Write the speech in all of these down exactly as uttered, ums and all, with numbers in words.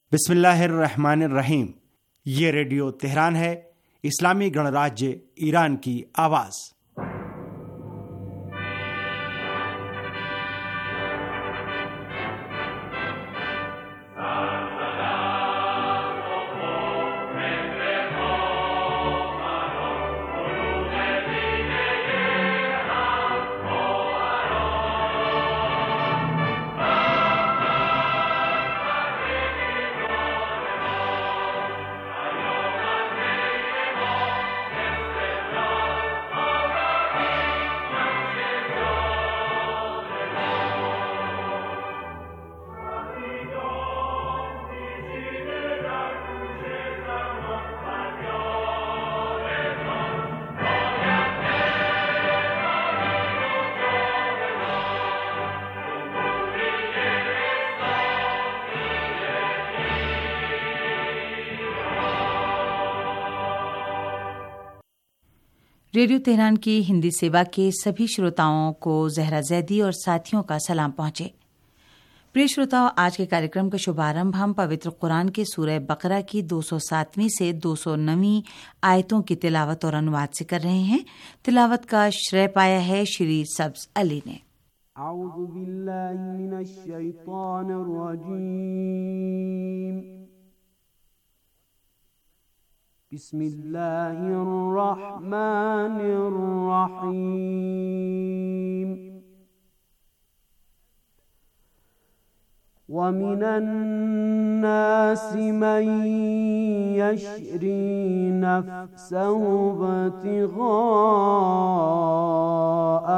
बिस्मिल्लाहिर्रहमानिर्रहीम। ये radio Tehran है, इस्लामी गणराज्य ईरान की आवाज़। रेडियो तेहरान की हिंदी सेवा के सभी श्रोताओं को जहरा जैदी और साथियों का सलाम पहुंचे। प्रिय श्रोताओं, आज के कार्यक्रम का शुभारंभ हम पवित्र कुरान के सूरह बकरा की दो सौ सातवीं से दो सौ नौवीं आयतों की तिलावत और अनुवाद से कर रहे हैं। तिलावत का श्रेय पाया है श्री सब्ज अली ने। औज़ु बिल्लाहि मिनश शैतानिर रजीम। बिस्मिल्लाहिर रहमानिर रहीम। वमिनन नासि मन यशरी नफ्सहु इब्तिग़ाअ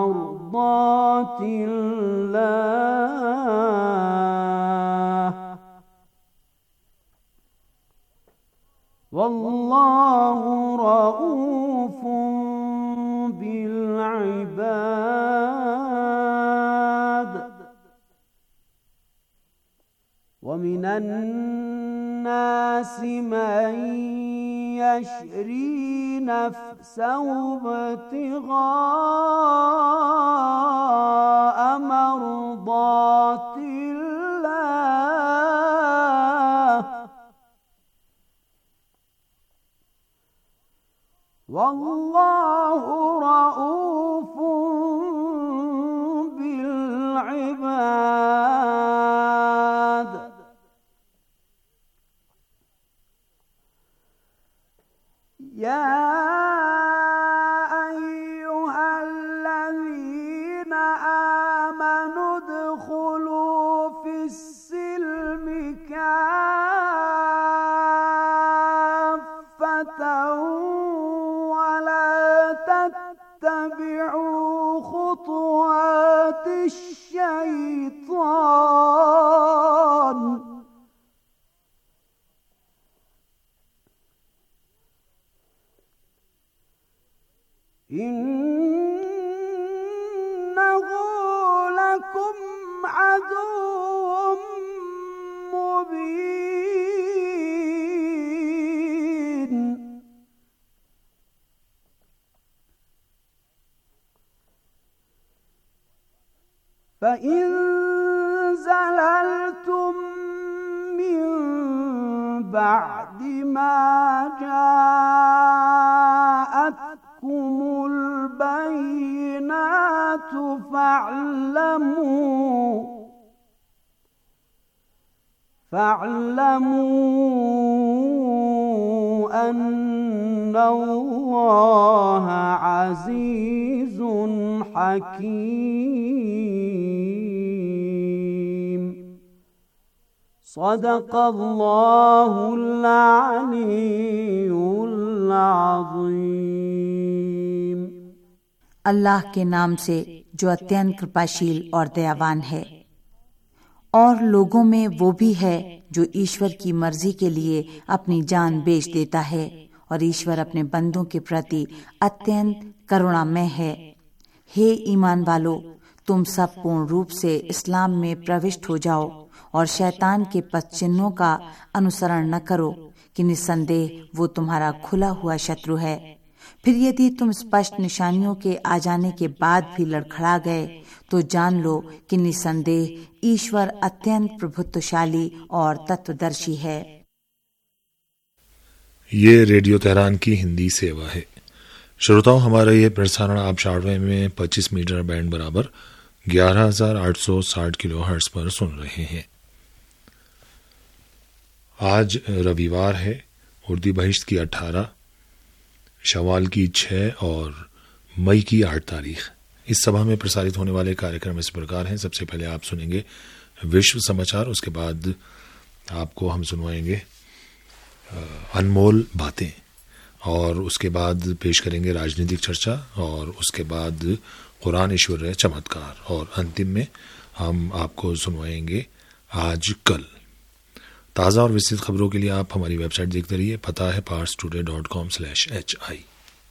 मर्दातिल्लाह वल्लाहु रऊफ़ुन बिल इबाद। वमिनन नासि मन यशरी नफ्सहु इब्तिग़ाअ मर्दातिल्लाह वल्लाहु रऊफ़ुन बिल इबाद। या अय्युहल्लज़ीना आमनु उद्ख़ुलू फ़िस्सिल्मि काफ़्फ़तन तत्तबि'ू खुतुवातिश शैतान इन्नहु लकुम अदुव्वुम मुबीन। فإن زللتم من بعد ما جاءتكم البينات فاعلموا فاعلموا أن الله عزيز حكيم। صدق الله العلي العظيم। अल्लाह के नाम से जो अत्यंत कृपाशील और दयावान है। और लोगों में वो भी है जो ईश्वर की मर्जी के लिए अपनी जान बेच देता है, और ईश्वर अपने बंदों के प्रति अत्यंत करुणामय है। हे ईमान वालो, तुम सब पूर्ण रूप से इस्लाम में प्रविष्ट हो जाओ और शैतान के पथ चिन्हों का अनुसरण न करो कि निस्संदेह वो तुम्हारा खुला हुआ शत्रु है। फिर यदि तुम स्पष्ट निशानियों के आ जाने के बाद भी लड़खड़ा गए तो जान लो कि निसंदेह ईश्वर अत्यंत प्रभुत्वशाली और तत्वदर्शी है। ये रेडियो तेहरान की हिंदी सेवा है। श्रोताओं, हमारा ये प्रसारण आप शॉर्टवेव में पच्चीस मीटर बैंड बराबर ग्यारह हजार आठ सौ साठ किलो हर्ट्ज पर सुन रहे हैं। आज रविवार है, उर्दी बहिश्त की अठारह, शवाल की छह और मई की आठ तारीख। इस सभा में प्रसारित होने वाले कार्यक्रम इस प्रकार हैं। सबसे पहले आप सुनेंगे विश्व समाचार, उसके बाद आपको हम सुनवाएंगे अनमोल बातें, और उसके बाद पेश करेंगे राजनीतिक चर्चा, और उसके बाद कुरान ईश्वर चमत्कार, और अंतिम में हम आपको सुनवाएंगे आज कल। ताज़ा और विस्तृत खबरों के लिए आप हमारी वेबसाइट देखते रहिए। पता है Pars today dot com slash H I.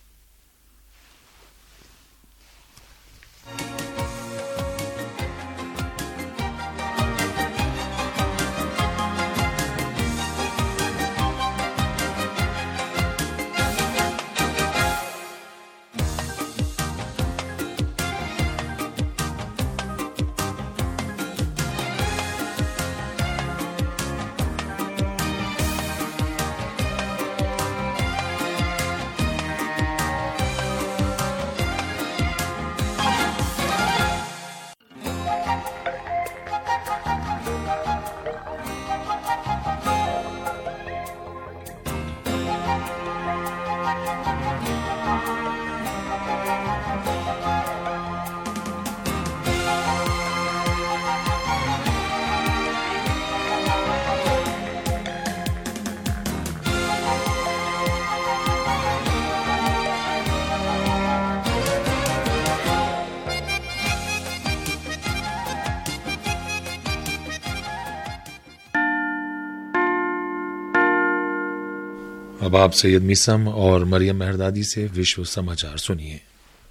अब आप सैयद मिसम और मरियम मेहरदादी से विश्व समाचार सुनिए।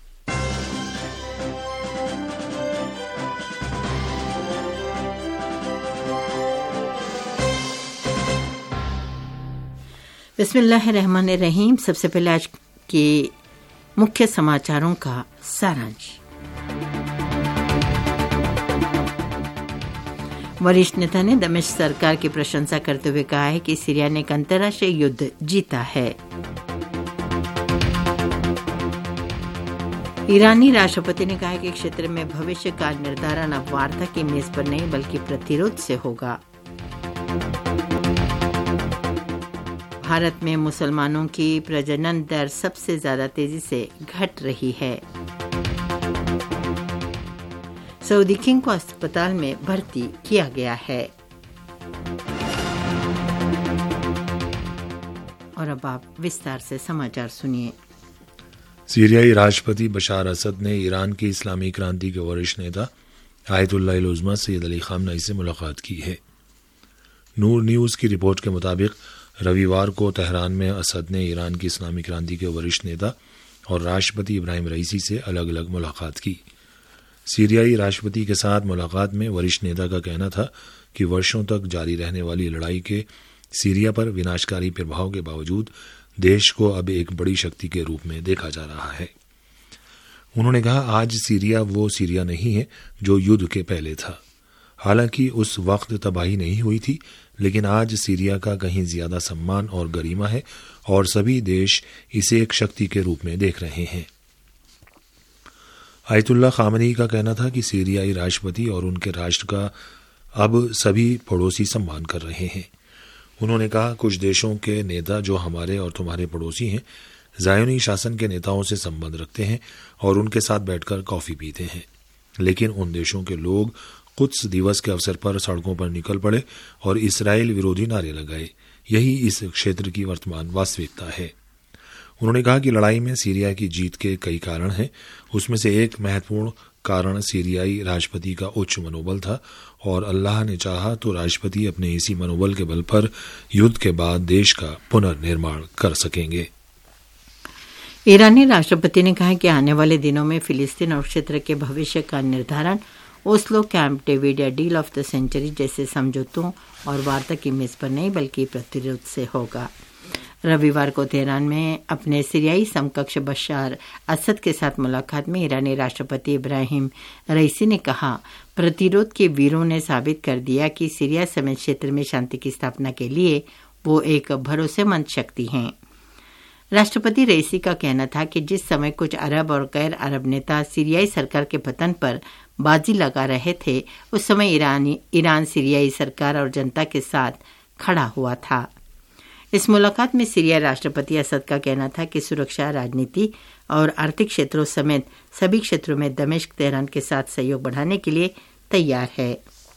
बिस्मिल्लाहिर्रहमानिर्रहीम। सबसे पहले आज के मुख्य समाचारों का सारांश। वरिष्ठ नेता ने दमिश्क सरकार की प्रशंसा करते हुए कहा है कि सीरिया ने एक अंतर्राष्ट्रीय युद्ध जीता है। ईरानी राष्ट्रपति ने कहा है कि क्षेत्र में भविष्य का निर्धारण अब वार्ता की मेज पर नहीं बल्कि प्रतिरोध से होगा। भारत में मुसलमानों की प्रजनन दर सबसे ज्यादा तेजी से घट रही है। सऊदी किंग को अस्पताल में भर्ती किया गया है। और अब आप विस्तार से समाचार सुनिए। सीरियाई राष्ट्रपति बशार असद ने ईरान की इस्लामी क्रांति के वरिष्ठ नेता Ayatollah Uzma Sayyid Ali Khamenei से मुलाकात की है। नूर न्यूज की रिपोर्ट के मुताबिक रविवार को तेहरान में असद ने ईरान की इस्लामी क्रांति के वरिष्ठ नेता और राष्ट्रपति इब्राहिम रईसी से अलग अलग मुलाकात की। सीरियाई राष्ट्रपति के साथ मुलाकात में वरिष्ठ नेता का कहना था कि वर्षों तक जारी रहने वाली लड़ाई के सीरिया पर विनाशकारी प्रभाव के बावजूद देश को अब एक बड़ी शक्ति के रूप में देखा जा रहा है। उन्होंने कहा, आज सीरिया वो सीरिया नहीं है जो युद्ध के पहले था। हालांकि उस वक्त तबाही नहीं हुई थी, लेकिन आज सीरिया का कहीं ज्यादा सम्मान और गरिमा है और सभी देश इसे एक शक्ति के रूप में देख रहे हैं। आयतुल्लाह खामनेई का कहना था कि सीरियाई राष्ट्रपति और उनके राष्ट्र का अब सभी पड़ोसी सम्मान कर रहे हैं। उन्होंने कहा, कुछ देशों के नेता जो हमारे और तुम्हारे पड़ोसी हैं, ज़ायोनी शासन के नेताओं से संबंध रखते हैं और उनके साथ बैठकर कॉफी पीते हैं, लेकिन उन देशों के लोग कुद्स दिवस के अवसर पर सड़कों पर निकल पड़े और इसराइल विरोधी नारे लगाए। यही इस क्षेत्र की वर्तमान वास्तविकता है। उन्होंने कहा कि लड़ाई में सीरिया की जीत के कई कारण हैं। उसमें से एक महत्वपूर्ण कारण सीरियाई राष्ट्रपति का उच्च मनोबल था और अल्लाह ने चाहा तो राष्ट्रपति अपने इसी मनोबल के बल पर युद्ध के बाद देश का पुनर्निर्माण कर सकेंगे। ईरानी राष्ट्रपति ने कहा कि आने वाले दिनों में फिलिस्तीन और क्षेत्र के भविष्य का निर्धारण ओस्लो, कैंप डेविड या डील ऑफ द सेंचुरी जैसे समझौतों और वार्ता की मेज पर नहीं बल्कि प्रतिरोध से होगा। रविवार को तेहरान में अपने सीरियाई समकक्ष बशार असद के साथ मुलाकात में ईरानी राष्ट्रपति इब्राहिम रईसी ने कहा, प्रतिरोध के वीरों ने साबित कर दिया कि सीरिया समेत क्षेत्र में शांति की स्थापना के लिए वो एक भरोसेमंद शक्ति हैं। राष्ट्रपति रईसी का कहना था कि जिस समय कुछ अरब और गैर अरब नेता सीरियाई सरकार के पतन पर बाजी लगा रहे थे, उस समय ईरानी ईरान सीरियाई सरकार और जनता के साथ खड़ा हुआ था। इस मुलाकात में सीरिया राष्ट्रपति असद का कहना था कि सुरक्षा, राजनीति और आर्थिक क्षेत्रों समेत सभी क्षेत्रों में दमिश्क तेहरान के साथ सहयोग बढ़ाने के लिए तैयार है।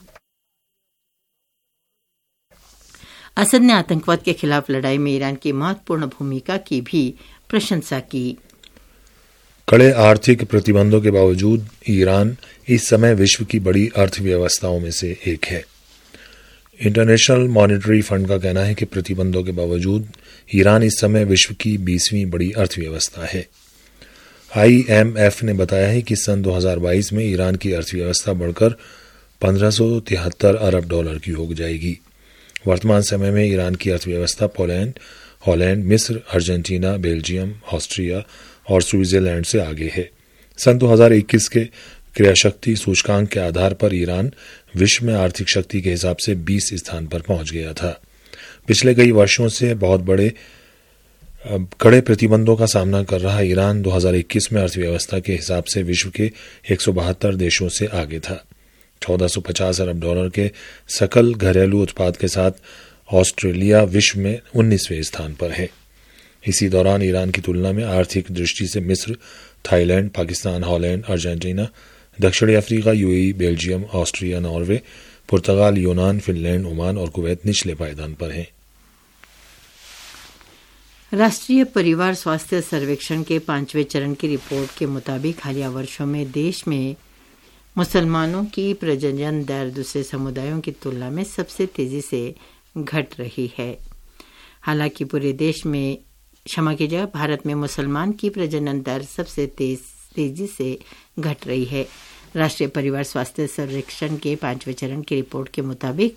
असद ने आतंकवाद के खिलाफ लड़ाई में ईरान की महत्वपूर्ण भूमिका की भी प्रशंसा की। कड़े आर्थिक प्रतिबंधों के बावजूद ईरान इस समय विश्व की बड़ी अर्थव्यवस्थाओं में से एक है। इंटरनेशनल मॉनेटरी फंड का कहना है कि प्रतिबंधों के बावजूद ईरान इस समय विश्व की बीसवीं बड़ी अर्थव्यवस्था है। आई एम एफ ने बताया है कि सन दो हज़ार बाईस में ईरान की अर्थव्यवस्था बढ़कर पंद्रह सौ तिहत्तर अरब डॉलर की हो जाएगी। वर्तमान समय में ईरान की अर्थव्यवस्था पोलैंड, हॉलैंड, मिस्र, अर्जेंटीना, बेल्जियम, ऑस्ट्रिया और स्विट्जरलैंड से आगे है। सन दो हज़ार इक्कीस के क्रियाशक्ति सूचकांक के आधार पर ईरान विश्व में आर्थिक शक्ति के हिसाब से बीस स्थान पर पहुंच गया था। पिछले कई वर्षों से बहुत बड़े कड़े प्रतिबंधों का सामना कर रहा ईरान दो हज़ार इक्कीस में अर्थव्यवस्था के हिसाब से विश्व के एक सौ बहत्तर देशों से आगे था। चौदह सौ पचास अरब डॉलर के सकल घरेलू उत्पाद के साथ ऑस्ट्रेलिया विश्व में उन्नीसवें स्थान पर है। इसी दौरान ईरान की तुलना में आर्थिक दृष्टि से मिस्र, थाईलैंड, पाकिस्तान, हॉलैंड, अर्जेंटीना, दक्षिणी Africa, UAE, Belgium, Austria, Norway, पुर्तगाल, यूनान, फिनलैंड, ओमान और कुवैत निचले पायदान पर हैं। राष्ट्रीय परिवार स्वास्थ्य सर्वेक्षण के पांचवें चरण की रिपोर्ट के मुताबिक हालिया वर्षों में देश में मुसलमानों की प्रजनन दर दूसरे समुदायों की तुलना में सबसे तेजी से घट रही है। हालांकि पूरे देश में क्षमा कीजिएगा भारत में मुसलमान की प्रजनन दर सबसे तेज तेजी से घट रही है। राष्ट्रीय परिवार स्वास्थ्य सर्वेक्षण के पांचवें चरण की रिपोर्ट के मुताबिक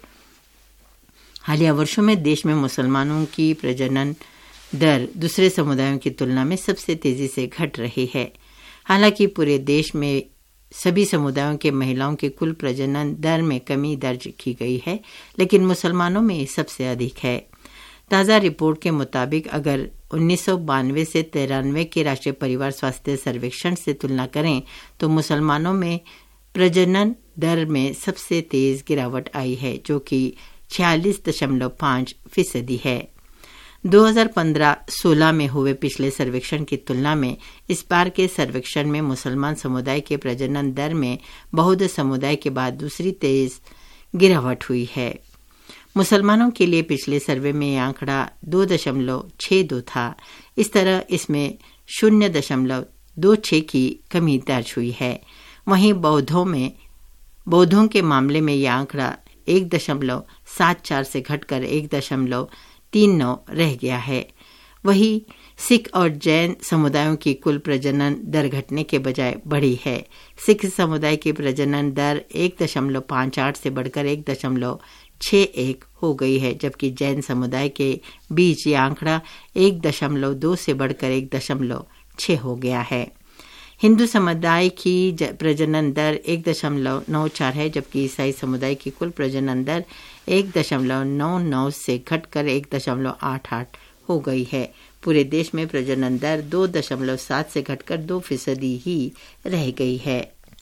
हालिया वर्षों में देश में मुसलमानों की प्रजनन दर दूसरे समुदायों की तुलना में सबसे तेजी से घट रही है। हालांकि पूरे देश में सभी समुदायों के महिलाओं की कुल प्रजनन दर में कमी दर्ज की गई है, लेकिन मुसलमानों में सबसे अधिक है। ताज़ा रिपोर्ट के मुताबिक अगर उन्नीस सौ बानवे से तिरानवे के राष्ट्रीय परिवार स्वास्थ्य सर्वेक्षण से तुलना करें तो मुसलमानों में प्रजनन दर में सबसे तेज गिरावट आई है, जो कि छियालीस दशमलव पाँच फीसदी है। दो हज़ार पंद्रह सोलह में हुए पिछले सर्वेक्षण की तुलना में इस बार के सर्वेक्षण में मुसलमान समुदाय के प्रजनन दर में बौद्ध समुदाय के बाद दूसरी तेज गिरावट हुई है। मुसलमानों के लिए पिछले सर्वे में यह आंकड़ा दो दशमलव छः दो था। इस तरह इसमें शून्य दशमलव दो छः की कमी दर्ज हुई है। वहीं बौद्धों में बौद्धों के मामले में यह आंकड़ा एक दशमलव सात चार से घटकर एक दशमलव तीन नौ रह गया है। वहीं सिख और जैन समुदायों की कुल प्रजनन दर घटने के बजाय बढ़ी है। सिख समुदाय की प्रजनन दर एक दशमलव पाँच आठ से बढ़कर एक दशमलव छः एक हो गई है, जबकि जैन समुदाय के बीच ये आंकड़ा एक दशमलव दो से बढ़कर एक दशमलव छः हो गया है। हिंदू समुदाय की प्रजनन दर एक दशमलव नौ चार है, जबकि ईसाई समुदाय की कुल प्रजनन दर एक दशमलव नौ नौ से घटकर एक दशमलव आठ आठ हो गई है। पूरे देश में प्रजनन दर दो दशमलव सात से घटकर दो फीसदी ही रह गई है।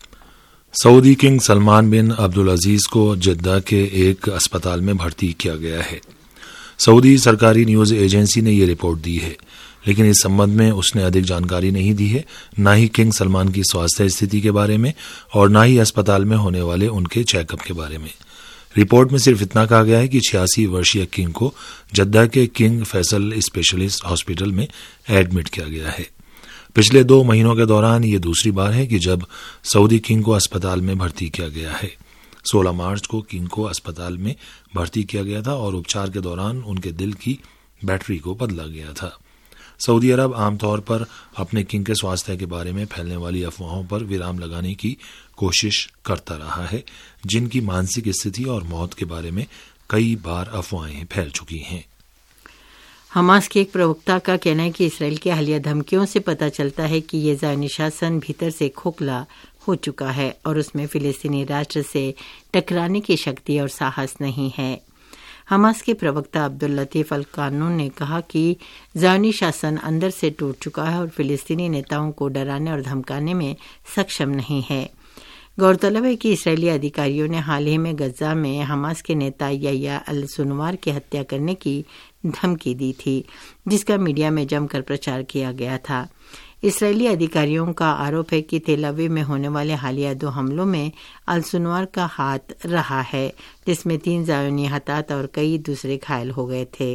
Saudi king Salman bin Abdul Aziz को जद्दा के एक अस्पताल में भर्ती किया गया है। सऊदी सरकारी न्यूज एजेंसी ने यह रिपोर्ट दी है, लेकिन इस संबंध में उसने अधिक जानकारी नहीं दी है, न ही किंग सलमान की स्वास्थ्य स्थिति के बारे में और न ही अस्पताल में होने वाले उनके चेकअप के बारे में। रिपोर्ट में सिर्फ इतना कहा गया है कि छियासी वर्षीय किंग को जद्दा के किंग फैसल स्पेशलिस्ट हॉस्पिटल में एडमिट किया गया है। पिछले दो महीनों के दौरान ये दूसरी बार है कि जब सऊदी किंग को अस्पताल में भर्ती किया गया है। सोलह मार्च को किंग को अस्पताल में भर्ती किया गया था और उपचार के दौरान उनके दिल की बैटरी को बदला गया था। सऊदी अरब आमतौर पर अपने किंग के स्वास्थ्य के बारे में फैलने वाली अफवाहों पर विराम लगाने की कोशिश करता रहा है, जिनकी मानसिक स्थिति और मौत के बारे में कई बार अफवाहें फैल चुकी हैं। हमास के एक प्रवक्ता का कहना है कि इसराइल की हालिया धमकियों से पता चलता है कि ये ज़ायोनी शासन भीतर से खोखला हो चुका है और उसमें फिलिस्तीनी राष्ट्र से टकराने की शक्ति और साहस नहीं है। हमास के प्रवक्ता अब्दुल लतीफ अल कानून ने कहा कि ज़ायोनी शासन अंदर से टूट चुका है और फिलिस्तीनी नेताओं को डराने और धमकाने में सक्षम नहीं है। गौरतलब है कि इसराइली अधिकारियों ने हाल ही में गजा में हमास के नेता याह्या अल सुनवार की हत्या करने की धमकी दी थी, जिसका मीडिया में जमकर प्रचार किया गया था। इसराइली अधिकारियों का आरोप है कि तेल अवीव में होने वाले हालिया दो हमलों में अल सुनवार का हाथ रहा है, जिसमें तीन ज़ायोनी हताहत और कई दूसरे घायल हो गए थे।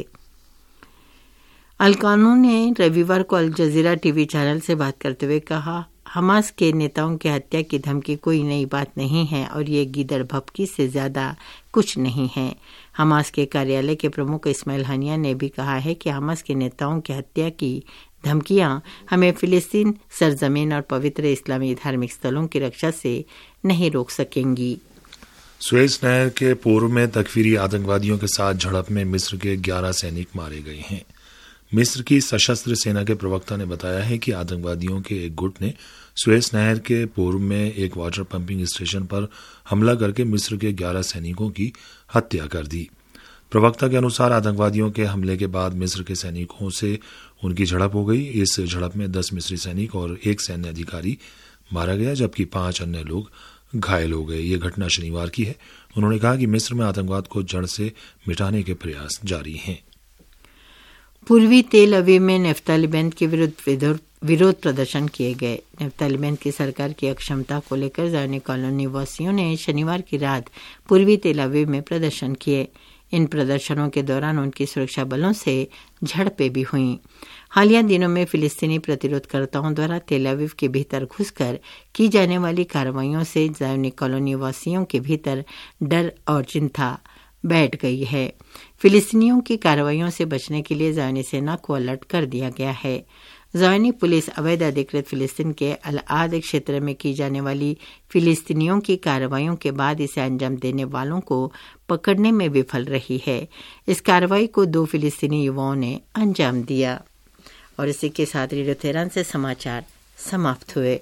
अल कानून ने रविवार को अल जजीरा टीवी चैनल से बात करते हुए कहा, हमास के नेताओं की हत्या की धमकी कोई नई बात नहीं है और ये गीदड़ भपकी से ज्यादा कुछ नहीं है। हमास के कार्यालय के प्रमुख इस्माइल हनिया ने भी कहा है कि हमास के नेताओं की हत्या की धमकियां हमें फिलिस्तीन सरजमीन और पवित्र इस्लामी धार्मिक स्थलों की रक्षा से नहीं रोक सकेंगी। सुएज नहर के पूर्व में तकफीरी आतंकवादियों के साथ झड़प में मिस्र के ग्यारह सैनिक मारे गए हैं। मिस्र की सशस्त्र सेना के प्रवक्ता ने बताया है कि आतंकवादियों के एक गुट ने सुएज नहर के पूर्व में एक वाटर पंपिंग स्टेशन पर हमला करके मिस्र के ग्यारह सैनिकों की हत्या कर दी। प्रवक्ता के अनुसार आतंकवादियों के हमले के बाद मिस्र के सैनिकों से उनकी झड़प हो गई। इस झड़प में दस मिस्री सैनिक और एक सैन्य अधिकारी मारा गया, जबकि पांच अन्य लोग घायल हो गए। ये घटना शनिवार की है। उन्होंने कहा कि मिस्र में आतंकवाद को जड़ से मिटाने के प्रयास जारी हैं। पूर्वी तेल अवीव में नफ्ताली बैंड के विरुद्ध विरोध प्रदर्शन किए गए। नफ्ताली बैंड की सरकार की अक्षमता को लेकर ज़ायोनी कॉलोनी वासियों ने शनिवार की रात पूर्वी तेल अवीव में प्रदर्शन किए। इन प्रदर्शनों के दौरान उनकी सुरक्षा बलों से झड़पें भी हुईं। हालिया दिनों में फिलिस्तीनी प्रतिरोधकर्ताओं द्वारा तेल अवीव के भीतर घुसकर की जाने वाली कार्रवाइयों से ज़ायोनी कॉलोनी वासियों के भीतर डर और चिंता बैठ गई है। फिलिस्तीनियों की कार्रवाइयों से बचने के लिए ज़ायोनी सेना को अलर्ट कर दिया गया है। ज़ायोनी पुलिस अवैध अधिकृत फिलिस्तीन के अल आद क्षेत्र में की जाने वाली फिलिस्तीनियों की कार्रवाइयों के बाद इसे अंजाम देने वालों को पकड़ने में विफल रही है। इस कार्रवाई को दो फिलिस्तीनी युवाओं ने अंजाम दिया। और इसी के साथ रेडियो तेहरान से समाचार समाप्त हुए।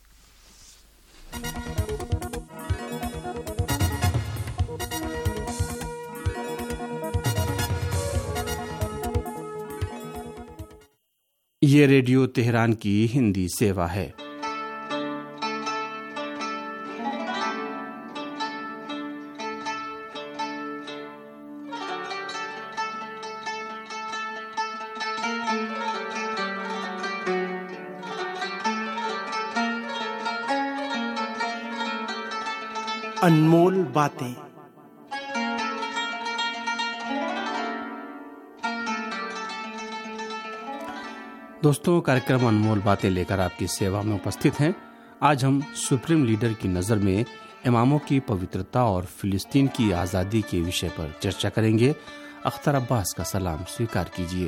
ये रेडियो तेहरान की हिंदी सेवा है। अनमोल बातें। दोस्तों, कार्यक्रम अनमोल बातें लेकर आपकी सेवा में उपस्थित हैं। आज हम सुप्रीम लीडर की नज़र में इमामों की पवित्रता और फिलिस्तीन की आज़ादी के विषय पर चर्चा करेंगे। अख्तर अब्बास का सलाम स्वीकार कीजिए।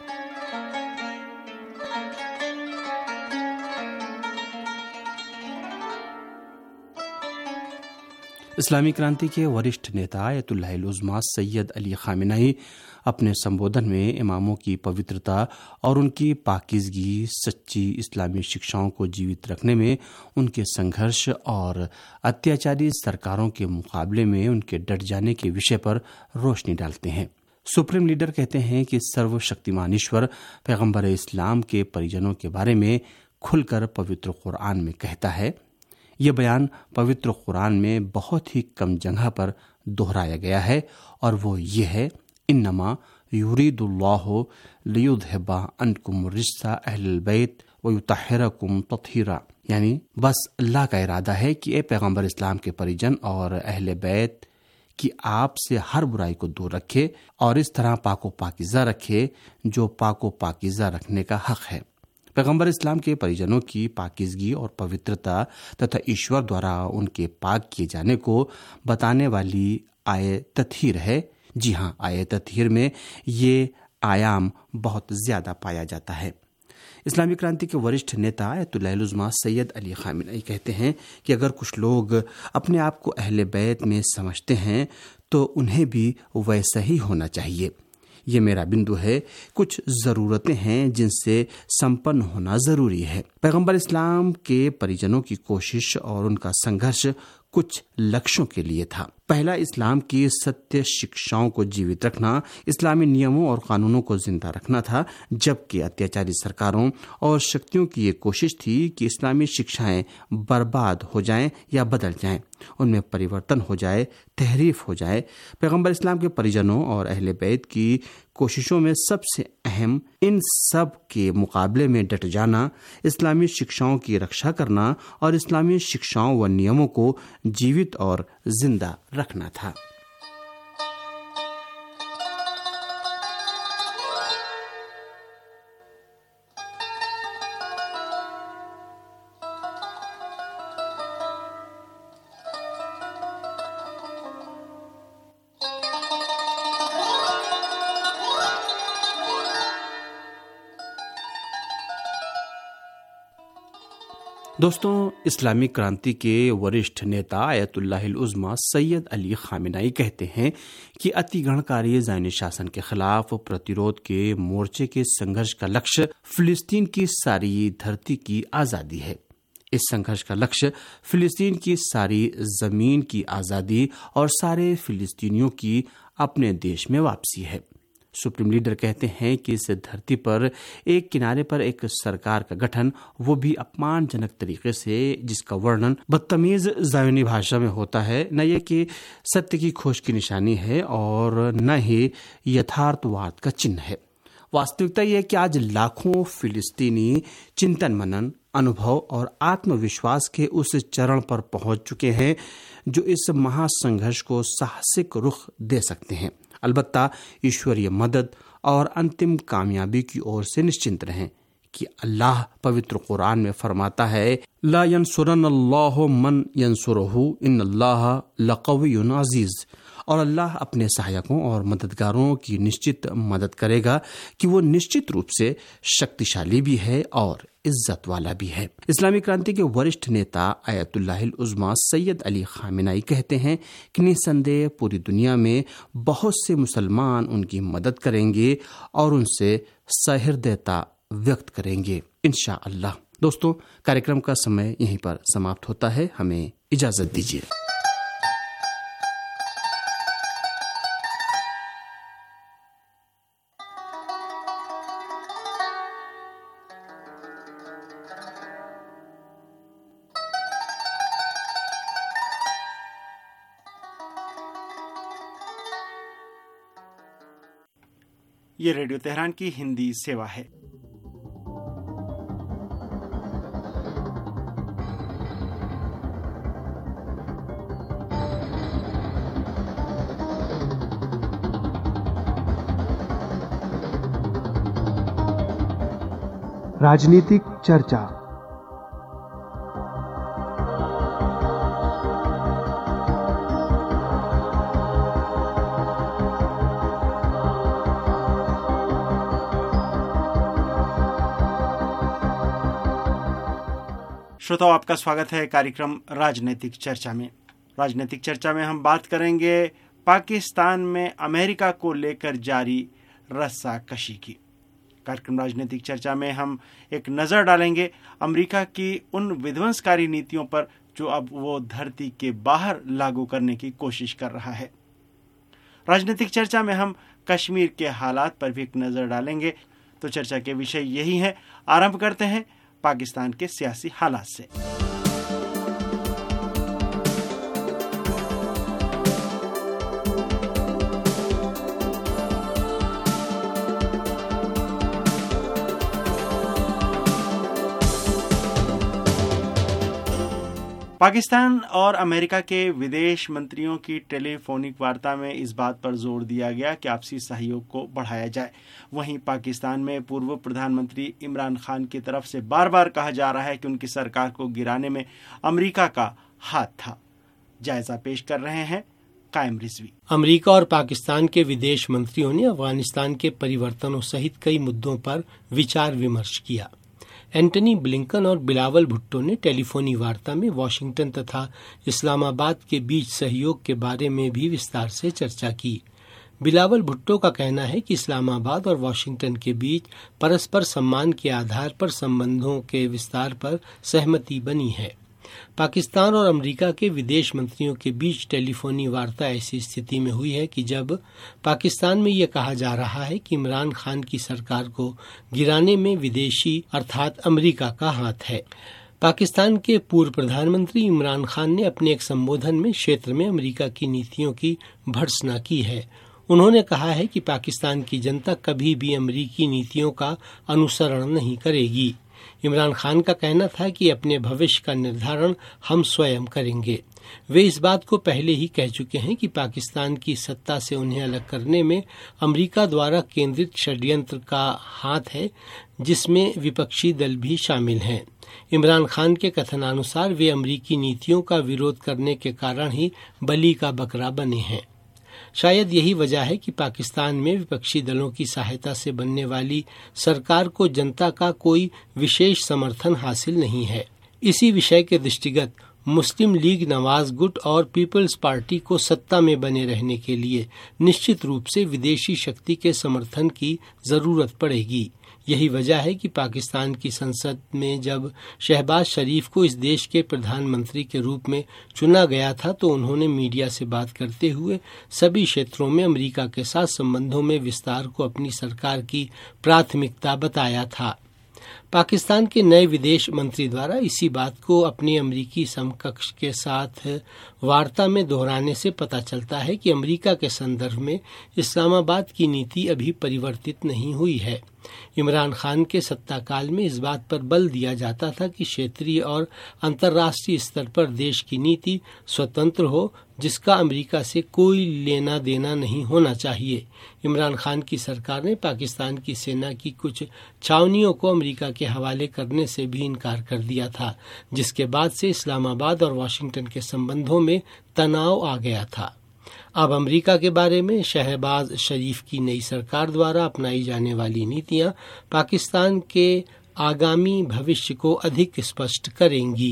इस्लामी क्रांति के वरिष्ठ नेता Ayatollah Uzma Sayyid Ali Khamenei अपने संबोधन में इमामों की पवित्रता और उनकी पाकीज़गी, सच्ची इस्लामी शिक्षाओं को जीवित रखने में उनके संघर्ष और अत्याचारी सरकारों के मुकाबले में उनके डट जाने के विषय पर रोशनी डालते हैं। सुप्रीम लीडर कहते हैं कि सर्वशक्तिमान ईश्वर पैगंबर इस्लाम के परिजनों के बारे में खुलकर पवित्र कुरान में कहता है। यह बयान पवित्र कुरान में बहुत ही कम जगह पर दोहराया गया है और वो ये है, इन्नमा युरीदुल्लाहु लियुज़हिबा अन्कुम रिज्सा अहलल बैत व युतहिरकुम तत्हीरा। यानी बस अल्लाह का इरादा है कि ए पैगंबर इस्लाम के परिजन और अहले बैत कि आपसे हर बुराई को दूर रखे और इस तरह पाको पाकीज़ा रखे जो पाको पाकीज़ा रखने का हक है। पैगंबर इस्लाम के परिजनों की पाकीज़गी और पवित्रता तथा ईश्वर द्वारा उनके पाक किए जाने को बताने वाली आय तत्हीर है। जी हाँ, आय तत्हीर में ये आयाम बहुत ज्यादा पाया जाता है। इस्लामी क्रांति के वरिष्ठ नेता Ayatollah Uzma Sayyid Ali Khamenei कहते हैं कि अगर कुछ लोग अपने आप को अहले बैत में समझते हैं तो उन्हें भी वैसा ही होना चाहिए। ये मेरा बिंदु है। कुछ ज़रूरतें हैं जिनसे संपन्न होना ज़रूरी है। पैगंबर इस्लाम के परिजनों की कोशिश और उनका संघर्ष कुछ लक्ष्यों के लिए था। पहला, इस्लाम की सत्य शिक्षाओं को जीवित रखना, इस्लामी नियमों और कानूनों को जिंदा रखना था, जबकि अत्याचारी सरकारों और शक्तियों की ये कोशिश थी कि इस्लामी शिक्षाएं बर्बाद हो जाएं या बदल जाएं, उनमें परिवर्तन हो जाए, तहरीफ हो जाए। पैगंबर इस्लाम के परिजनों और अहले बैत की कोशिशों में सबसे अहम इन सब के मुकाबले में डट जाना, इस्लामी शिक्षाओं की रक्षा करना और इस्लामी शिक्षाओं व नियमों को जीवित और जिंदा रखना था। दोस्तों, इस्लामी क्रांति के वरिष्ठ नेता आयतुल्लाहिल उज़्मा सैयद अली खामेनाई कहते हैं कि अतिगणकारी ज़ायनी शासन के खिलाफ प्रतिरोध के मोर्चे के संघर्ष का लक्ष्य फिलिस्तीन की सारी धरती की आज़ादी है। इस संघर्ष का लक्ष्य फिलिस्तीन की सारी जमीन की आज़ादी और सारे फिलिस्तीनियों की अपने देश में वापसी है। सुप्रीम लीडर कहते हैं कि इस धरती पर एक किनारे पर एक सरकार का गठन, वो भी अपमानजनक तरीके से, जिसका वर्णन बदतमीज ज़ायोनी भाषा में होता है, न ये कि सत्य की खोज की निशानी है और न ही यथार्थवाद का चिन्ह है। वास्तविकता यह है कि आज लाखों फिलिस्तीनी चिंतन मनन, अनुभव और आत्मविश्वास के उस चरण पर पहुंच चुके हैं जो इस महासंघर्ष को साहसिक रुख दे सकते हैं। अलबत्ता ईश्वरीय मदद और अंतिम कामयाबी की ओर से निश्चिंत रहें कि अल्लाह पवित्र कुरान में फरमाता है, ला यंसुरन्नल्लाहु मन यंसुरुहु इन्नल्लाह लक़वियुन अज़ीज़, और अल्लाह अपने सहायकों और मददगारों की निश्चित मदद करेगा कि वो निश्चित रूप से शक्तिशाली भी है और इज्जत वाला भी है। इस्लामी क्रांति के वरिष्ठ नेता आयतुल्लाहिल उज़्मा सैयद अली खामेनाई कहते हैं कि निसंदेह पूरी दुनिया में बहुत से मुसलमान उनकी मदद करेंगे और उनसे सहृदयता व्यक्त करेंगे इंशाअल्लाह। दोस्तों, कार्यक्रम का समय यहीं पर समाप्त होता है। हमें इजाजत दीजिए। ये रेडियो तेहरान की हिंदी सेवा है। राजनीतिक चर्चा। श्रोताओं, आपका स्वागत है कार्यक्रम राजनीतिक चर्चा में। राजनीतिक चर्चा में हम बात करेंगे पाकिस्तान में अमेरिका को लेकर जारी रस्साकशी की। कार्यक्रम राजनीतिक चर्चा में हम एक नज़र डालेंगे अमेरिका की उन विध्वंसकारी नीतियों पर जो अब वो धरती के बाहर लागू करने की कोशिश कर रहा है। राजनीतिक चर्चा में हम कश्मीर के हालात पर भी एक नज़र डालेंगे। तो चर्चा के विषय यही है। आरंभ करते हैं पाकिस्तान के सियासी हालात से। पाकिस्तान और अमेरिका के विदेश मंत्रियों की टेलीफोनिक वार्ता में इस बात पर जोर दिया गया कि आपसी सहयोग को बढ़ाया जाए। वहीं पाकिस्तान में पूर्व प्रधानमंत्री इमरान खान की तरफ से बार बार कहा जा रहा है कि उनकी सरकार को गिराने में अमेरिका का हाथ था। जायजा पेश कर रहे हैं कायम रिजवी। अमेरिका और पाकिस्तान के विदेश मंत्रियों ने अफगानिस्तान के परिवर्तनों सहित कई मुद्दों पर विचार विमर्श किया। एंटनी ब्लिंकन और बिलावल भुट्टो ने टेलीफोनी वार्ता में वॉशिंगटन तथा इस्लामाबाद के बीच सहयोग के बारे में भी विस्तार से चर्चा की। बिलावल भुट्टो का कहना है कि इस्लामाबाद और वॉशिंगटन के बीच परस्पर सम्मान के आधार पर संबंधों के विस्तार पर सहमति बनी है। पाकिस्तान और अमेरिका के विदेश मंत्रियों के बीच टेलीफोनी वार्ता ऐसी स्थिति में हुई है कि जब पाकिस्तान में यह कहा जा रहा है कि इमरान खान की सरकार को गिराने में विदेशी अर्थात अमेरिका का हाथ है। पाकिस्तान के पूर्व प्रधानमंत्री इमरान खान ने अपने एक संबोधन में क्षेत्र में अमेरिका की नीतियों की भर्त्सना की है। उन्होंने कहा है कि पाकिस्तान की जनता कभी भी अमेरिकी नीतियों का अनुसरण नहीं करेगी। इमरान खान का कहना था कि अपने भविष्य का निर्धारण हम स्वयं करेंगे। वे इस बात को पहले ही कह चुके हैं कि पाकिस्तान की सत्ता से उन्हें अलग करने में अमेरिका द्वारा केंद्रित षड्यंत्र का हाथ है, जिसमें विपक्षी दल भी शामिल हैं। इमरान खान के कथनानुसार वे अमेरिकी नीतियों का विरोध करने के कारण ही बलि का बकरा बने हैं। शायद यही वजह है कि पाकिस्तान में विपक्षी दलों की सहायता से बनने वाली सरकार को जनता का कोई विशेष समर्थन हासिल नहीं है। इसी विषय के दृष्टिगत मुस्लिम लीग नवाज गुट और पीपल्स पार्टी को सत्ता में बने रहने के लिए निश्चित रूप से विदेशी शक्ति के समर्थन की जरूरत पड़ेगी। यही वजह है कि पाकिस्तान की संसद में जब शहबाज शरीफ को इस देश के प्रधानमंत्री के रूप में चुना गया था तो उन्होंने मीडिया से बात करते हुए सभी क्षेत्रों में अमेरिका के साथ संबंधों में विस्तार को अपनी सरकार की प्राथमिकता बताया था। पाकिस्तान के नए विदेश मंत्री द्वारा इसी बात को अपनी अमेरिकी समकक्ष के साथ वार्ता में दोहराने से पता चलता है कि अमेरिका के संदर्भ में इस्लामाबाद की नीति अभी परिवर्तित नहीं हुई है। इमरान खान के सत्ताकाल में इस बात पर बल दिया जाता था कि क्षेत्रीय और अंतर्राष्ट्रीय स्तर पर देश की नीति स्वतंत्र हो, जिसका अमेरिका से कोई लेना देना नहीं होना चाहिए। इमरान खान की सरकार ने पाकिस्तान की सेना की कुछ छावनियों को अमेरिका के हवाले करने से भी इनकार कर दिया था, जिसके बाद से इस्लामाबाद और वाशिंगटन के संबंधों में तनाव आ गया था। अब अमेरिका के बारे में शहबाज शरीफ की नई सरकार द्वारा अपनाई जाने वाली नीतियां पाकिस्तान के आगामी भविष्य को अधिक स्पष्ट करेंगी।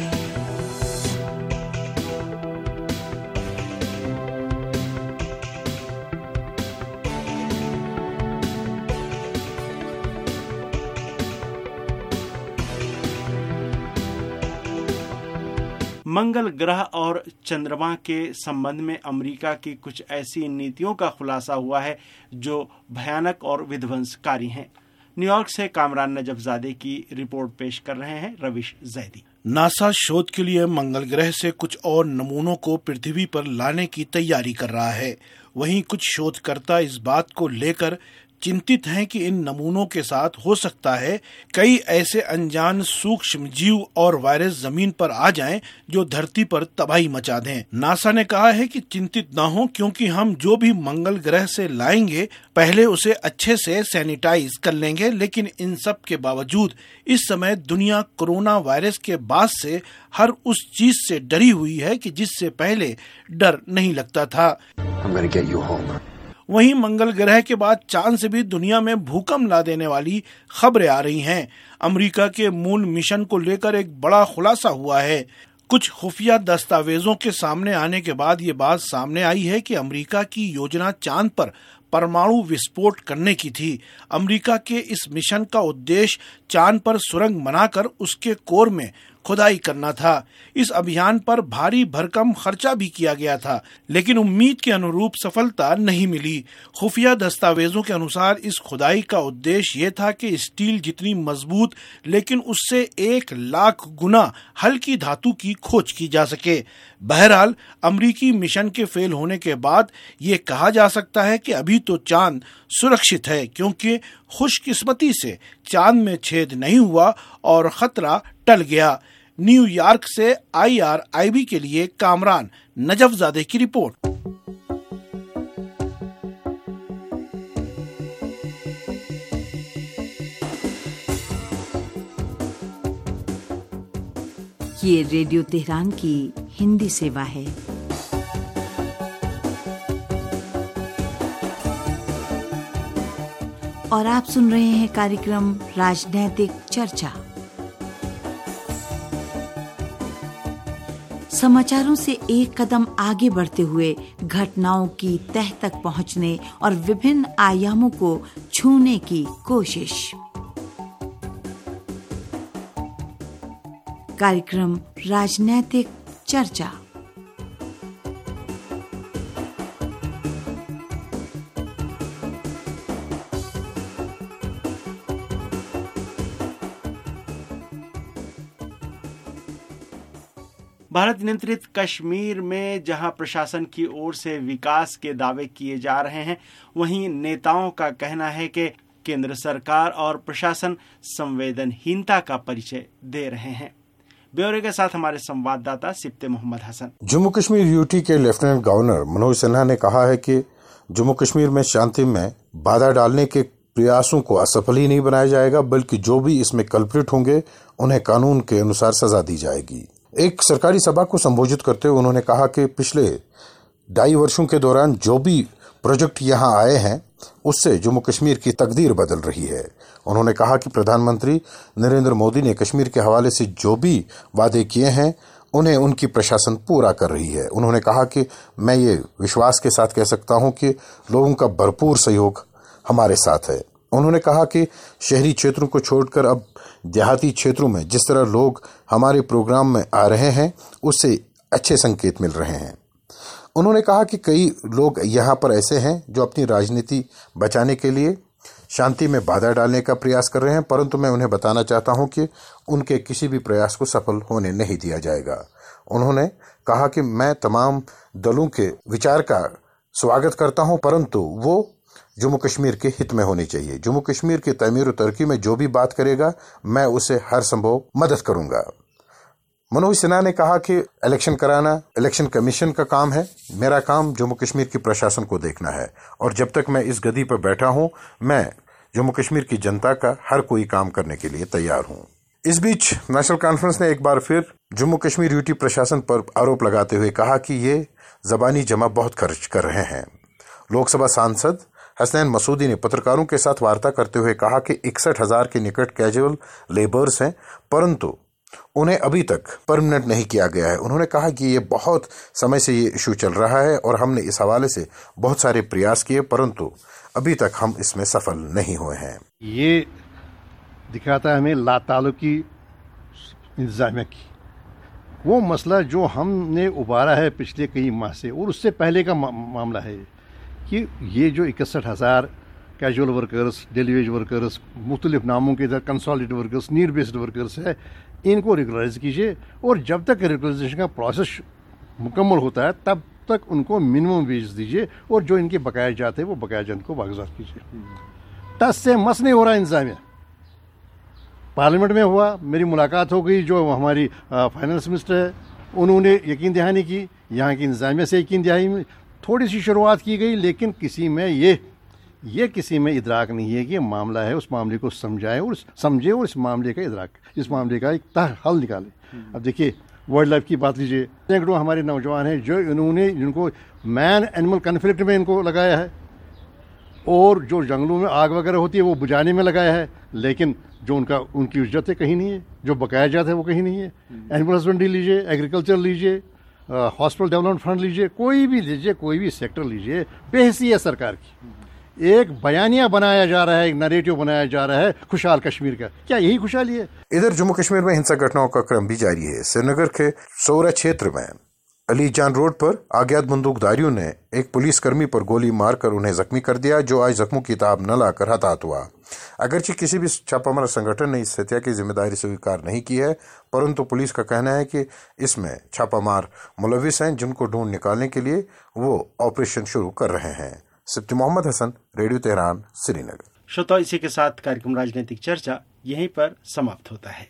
मंगल ग्रह और चंद्रमा के संबंध में अमेरिका की कुछ ऐसी नीतियों का खुलासा हुआ है जो भयानक और विध्वंसकारी हैं। न्यूयॉर्क से कामरान नजफजादे की रिपोर्ट पेश कर रहे हैं रविश जैदी। नासा शोध के लिए मंगल ग्रह से कुछ और नमूनों को पृथ्वी पर लाने की तैयारी कर रहा है। वहीं कुछ शोधकर्ता इस बात को लेकर चिंतित हैं कि इन नमूनों के साथ हो सकता है कई ऐसे अनजान सूक्ष्म जीव और वायरस जमीन पर आ जाएं जो धरती पर तबाही मचा दें। नासा ने कहा है कि चिंतित ना हो, क्योंकि हम जो भी मंगल ग्रह से लाएंगे पहले उसे अच्छे से सैनिटाइज कर लेंगे। लेकिन इन सब के बावजूद इस समय दुनिया कोरोना वायरस के बाद से हर उस चीज से डरी हुई है कि जिससे पहले डर नहीं लगता था। वहीं मंगल ग्रह के बाद चांद से भी दुनिया में भूकंप ला देने वाली खबरें आ रही हैं। अमेरिका के मून मिशन को लेकर एक बड़ा खुलासा हुआ है। कुछ खुफिया दस्तावेजों के सामने आने के बाद ये बात सामने आई है कि अमेरिका की योजना चांद पर परमाणु विस्फोट करने की थी। अमेरिका के इस मिशन का उद्देश्य चांद पर सुरंग बनाकर उसके कोर में खुदाई करना था। इस अभियान पर भारी भरकम खर्चा भी किया गया था, लेकिन उम्मीद के अनुरूप सफलता नहीं मिली। खुफिया दस्तावेजों के अनुसार इस खुदाई का उद्देश्य ये था कि स्टील जितनी मजबूत लेकिन उससे एक लाख गुना हल्की धातु की खोज की जा सके। बहरहाल अमेरिकी मिशन के फेल होने के बाद ये कहा जा सकता है कि अभी तो चांद सुरक्षित है, क्योंकि खुशकिस्मती से चांद में छेद नहीं हुआ और खतरा टल गया। न्यूयॉर्क से आई आर आई बी के लिए कामरान नजफजादे की रिपोर्ट। ये रेडियो तेहरान की हिंदी सेवा है। और आप सुन रहे हैं कार्यक्रम राजनैतिक चर्चा। समाचारों से एक कदम आगे बढ़ते हुए घटनाओं की तह तक पहुंचने और विभिन्न आयामों को छूने की कोशिश। कार्यक्रम राजनैतिक चर्चा। भारत नियंत्रित कश्मीर में जहां प्रशासन की ओर से विकास के दावे किए जा रहे हैं, वहीं नेताओं का कहना है कि केंद्र सरकार और प्रशासन संवेदनहीनता का परिचय दे रहे हैं। ब्यौरे के साथ हमारे संवाददाता सिप्ते मोहम्मद हसन। जम्मू कश्मीर यूटी के लेफ्टिनेंट गवर्नर मनोज सिन्हा ने कहा है कि जम्मू कश्मीर में शांति में बाधा डालने के प्रयासों को असफल ही नहीं बनाया जाएगा, बल्कि जो भी इसमें कल्प्रिट होंगे उन्हें कानून के अनुसार सजा दी जाएगी। एक सरकारी सभा को संबोधित करते हुए उन्होंने कहा कि पिछले ढाई वर्षों के दौरान जो भी प्रोजेक्ट यहां आए हैं उससे जम्मू कश्मीर की तकदीर बदल रही है। उन्होंने कहा कि प्रधानमंत्री नरेंद्र मोदी ने कश्मीर के हवाले से जो भी वादे किए हैं उन्हें उनकी प्रशासन पूरा कर रही है। उन्होंने कहा कि मैं ये विश्वास के साथ कह सकता हूं कि लोगों का भरपूर सहयोग हमारे साथ है। उन्होंने कहा कि शहरी क्षेत्रों को छोड़कर अब देहाती क्षेत्रों में जिस तरह लोग हमारे प्रोग्राम में आ रहे हैं उससे अच्छे संकेत मिल रहे हैं। उन्होंने कहा कि कई लोग यहाँ पर ऐसे हैं जो अपनी राजनीति बचाने के लिए शांति में बाधा डालने का प्रयास कर रहे हैं, परंतु मैं उन्हें बताना चाहता हूं कि उनके किसी भी प्रयास को सफल होने नहीं दिया जाएगा। उन्होंने कहा कि मैं तमाम दलों के विचार का स्वागत करता हूं, परंतु वो जम्मू कश्मीर के हित में होनी चाहिए। जम्मू कश्मीर की तमीर और तरक्की में जो भी बात करेगा मैं उसे हर संभव मदद करूंगा। मनोज सिन्हा ने कहा कि इलेक्शन कराना इलेक्शन कमीशन का काम है, मेरा काम जम्मू कश्मीर की प्रशासन को देखना है, और जब तक मैं इस गद्दी पर बैठा हूं मैं जम्मू कश्मीर की जनता का हर कोई काम करने के लिए तैयार हूं। इस बीच नेशनल कॉन्फ्रेंस ने एक बार फिर जम्मू कश्मीर यूटी प्रशासन पर आरोप लगाते हुए कहा कि ये जबानी जमा बहुत खर्च कर रहे हैं। लोकसभा सांसद हसनैन मसूदी ने पत्रकारों के साथ वार्ता करते हुए कहा कि इकसठ हजार के निकट कैजुअल लेबर्स हैं, परंतु उन्हें अभी तक परमानेंट नहीं किया गया है। उन्होंने कहा कि ये बहुत समय से ये इशू चल रहा है और हमने इस हवाले से बहुत सारे प्रयास किए, परंतु अभी तक हम इसमें सफल नहीं हुए हैं। ये दिखाता है हमें लाताल्लुकी इंतजामिया की, वो मसला जो हमने उबारा है पिछले कई माह से, और उससे पहले का मा, मामला है कि ये जो इकसठ हज़ार casual workers, daily wage workers, मुख्तलिफ नामों के इधर consolidated workers, need based workers है, इनको रेगुलराइज कीजिए, और जब तक रेगुलराइजेशन का प्रोसेस मुकम्मल होता है तब तक उनको मिनिमम वेज दीजिए, और जो इनके बकाया जाते हैं वो बकाया जात को वागुजात कीजिए। टस से मस नहीं हो रहा इंतजामिया। पार्लियामेंट में हुआ, मेरी मुलाकात हो गई जो हमारी फाइनेंस मिनिस्टर है, उन्होंने यकीन दहानी की, यहाँ की इंतजामिया से यकीन दहानी में थोड़ी सी शुरुआत की गई, लेकिन किसी में ये ये किसी में इदराक नहीं है कि ये मामला है, उस मामले को समझाए और समझे और इस मामले का इदराक, इस मामले का एक तह हल निकाले। अब देखिए वाइल्ड लाइफ की बात लीजिए, सैकड़ों हमारे नौजवान हैं जो इन्होंने जिनको मैन एनिमल कन्फ्लिक्ट में इनको लगाया है, और जो जंगलों में आग वगैरह होती है वो बुझाने में लगाया है, लेकिन जो उनका उनकी उज्जत है कहीं नहीं है, जो बकाया जाता है वो कहीं नहीं है। एनिमल हस्बेंड्री लीजिए, एग्रीकल्चर लीजिए, हॉस्पिटल डेवलपमेंट फंड लीजिए, कोई भी लीजिए, कोई भी सेक्टर लीजिए, बेहसी है सरकार की। एक बयानिया बनाया जा रहा है, एक नरेटिव बनाया जा रहा है खुशहाल कश्मीर का। क्या यही खुशहाली है? इधर जम्मू कश्मीर में हिंसक घटनाओं का क्रम भी जारी है। श्रीनगर के सोरा क्षेत्र में अली जान रोड पर अज्ञात बंदूकधारियों ने एक पुलिसकर्मी पर गोली मारकर उन्हें जख्मी कर दिया, जो आज जख्मों की ताब न लाकर हताहत हुआ। अगरचे किसी भी छापामार संगठन ने इस हत्या की जिम्मेदारी स्वीकार नहीं की है, परंतु पुलिस का कहना है कि इसमें छापामार मुलविस हैं, जिनको ढूंढ निकालने के लिए वो ऑपरेशन शुरू कर रहे हैं। Sipti Mohammad Hasan, radio Tehran, Srinagar. श्रोताओ, इसी के साथ कार्यक्रम राजनीतिक चर्चा यहीं पर समाप्त होता है।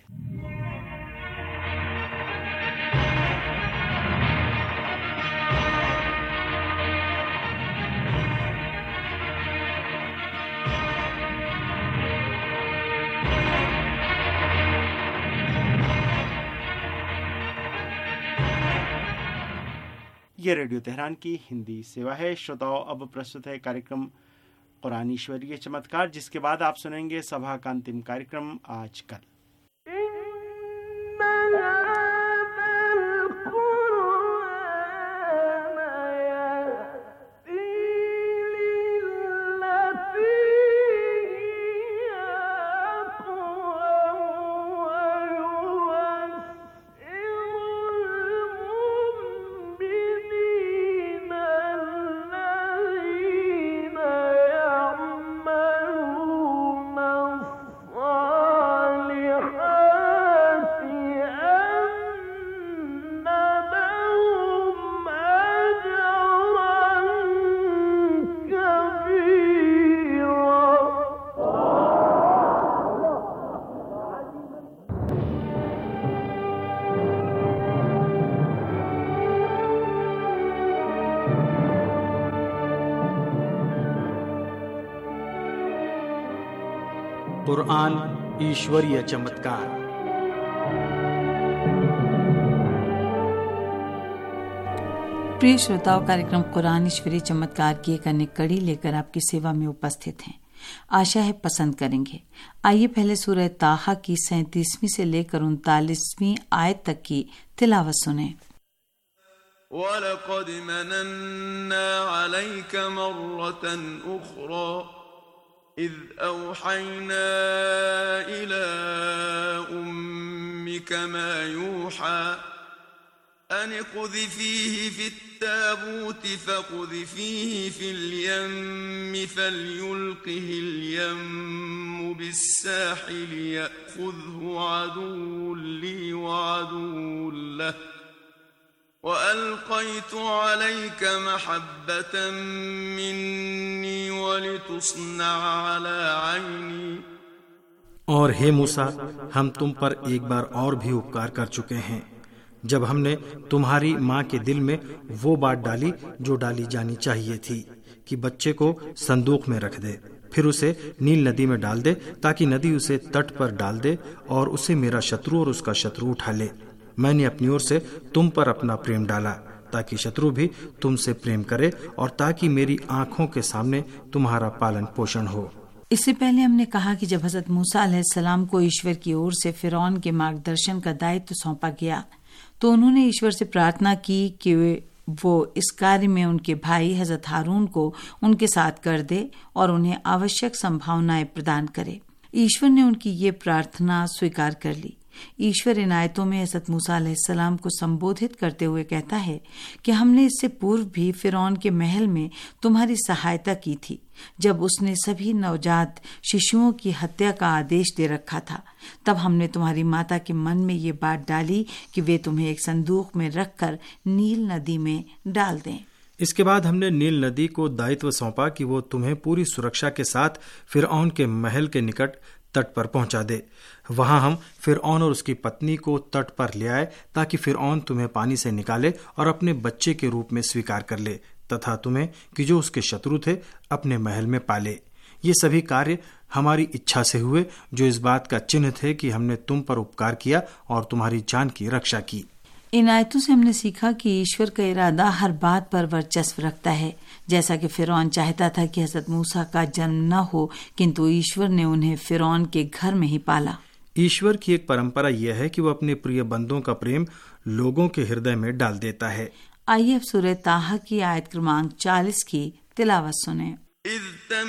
ये रेडियो तेहरान की हिंदी सेवा है। श्रोताओं, अब प्रस्तुत है कार्यक्रम कुरान ईश्वरीय चमत्कार, जिसके बाद आप सुनेंगे सभा का अंतिम कार्यक्रम आज कल। कुरान ईश्वरीय चमत्कार। प्रिय श्रोताओं, कार्यक्रम कुरान ईश्वरीय चमत्कार की एक अन्य कड़ी लेकर आपकी सेवा में उपस्थित हैं। आशा है पसंद करेंगे। आइए पहले सूरह ताहा की सैंतीसवीं से लेकर उनतालीसवीं आयत तक की तिलावत सुने। वलक़द मनन्ना अलैका मर्रतन उख़रा इज़ औहैना इला उम्मिका मा यूहा अन क़ुज़िफ़ीहि फ़ित्ताबूति फ़क़ुज़िफ़ीहि फ़िल यम्मि फ़लयुल्क़िहिल यम्मु बिस्साहिल यअख़ुज़हु अदुव्वुन ली व अदुव्वुन लहु वअल्क़ैतु अलैका महब्बतन मिन्नी वलितुस्नअ अला ऐनी। और हे मूसा, हम तुम पर एक बार और भी उपकार कर चुके हैं जब हमने तुम्हारी माँ के दिल में वो बात डाली जो डाली जानी चाहिए थी कि बच्चे को संदूक में रख दे, फिर उसे नील नदी में डाल दे ताकि नदी उसे तट पर डाल दे और उसे मेरा शत्रु और उसका शत्रु उठा ले। मैंने अपनी ओर से तुम पर अपना प्रेम डाला ताकि शत्रु भी तुमसे प्रेम करे और ताकि मेरी आंखों के सामने तुम्हारा पालन पोषण हो। इससे पहले हमने कहा कि जब हजरत मूसा अलैहिस्सलाम को ईश्वर की ओर से फिरौन के मार्गदर्शन का दायित्व सौंपा गया तो उन्होंने ईश्वर से प्रार्थना की कि वो इस कार्य में उनके भाई हजरत हारून को उनके साथ कर दे और उन्हें आवश्यक संभावनाएं प्रदान करे। ईश्वर ने उनकी ये प्रार्थना स्वीकार कर ली। ईश्वर इन आयतों में हज़रत मूसा अलैहिस्सलाम को संबोधित करते हुए कहता है कि हमने इससे पूर्व भी फिरौन के महल में तुम्हारी सहायता की थी जब उसने सभी नवजात शिशुओं की हत्या का आदेश दे रखा था। तब हमने तुम्हारी माता के मन में ये बात डाली कि वे तुम्हें एक संदूक में रखकर नील नदी में डाल दें। इसके बाद हमने नील नदी को दायित्व सौंपा कि वो तुम्हें पूरी सुरक्षा के साथ फिरौन के महल के निकट तट पर पहुंचा दे। वहां हम फिरौन और उसकी पत्नी को तट पर ले आए ताकि फिरौन तुम्हें पानी से निकाले और अपने बच्चे के रूप में स्वीकार कर ले तथा तुम्हें कि जो उसके शत्रु थे अपने महल में पाले। ये सभी कार्य हमारी इच्छा से हुए जो इस बात का चिन्ह थे कि हमने तुम पर उपकार किया और तुम्हारी जान की रक्षा की। इन आयतों से हमने सीखा कि ईश्वर का इरादा हर बात पर वर्चस्व रखता है। जैसा कि फिरौन चाहता था कि हजरत मूसा का जन्म न हो, किंतु ईश्वर ने उन्हें फिरौन के घर में ही पाला। ईश्वर की एक परंपरा यह है कि वो अपने प्रिय बंदों का प्रेम लोगों के हृदय में डाल देता है। आइए अब सूरह ताहा की आयत क्रमांक चालीस की तिलावत सुने। इज़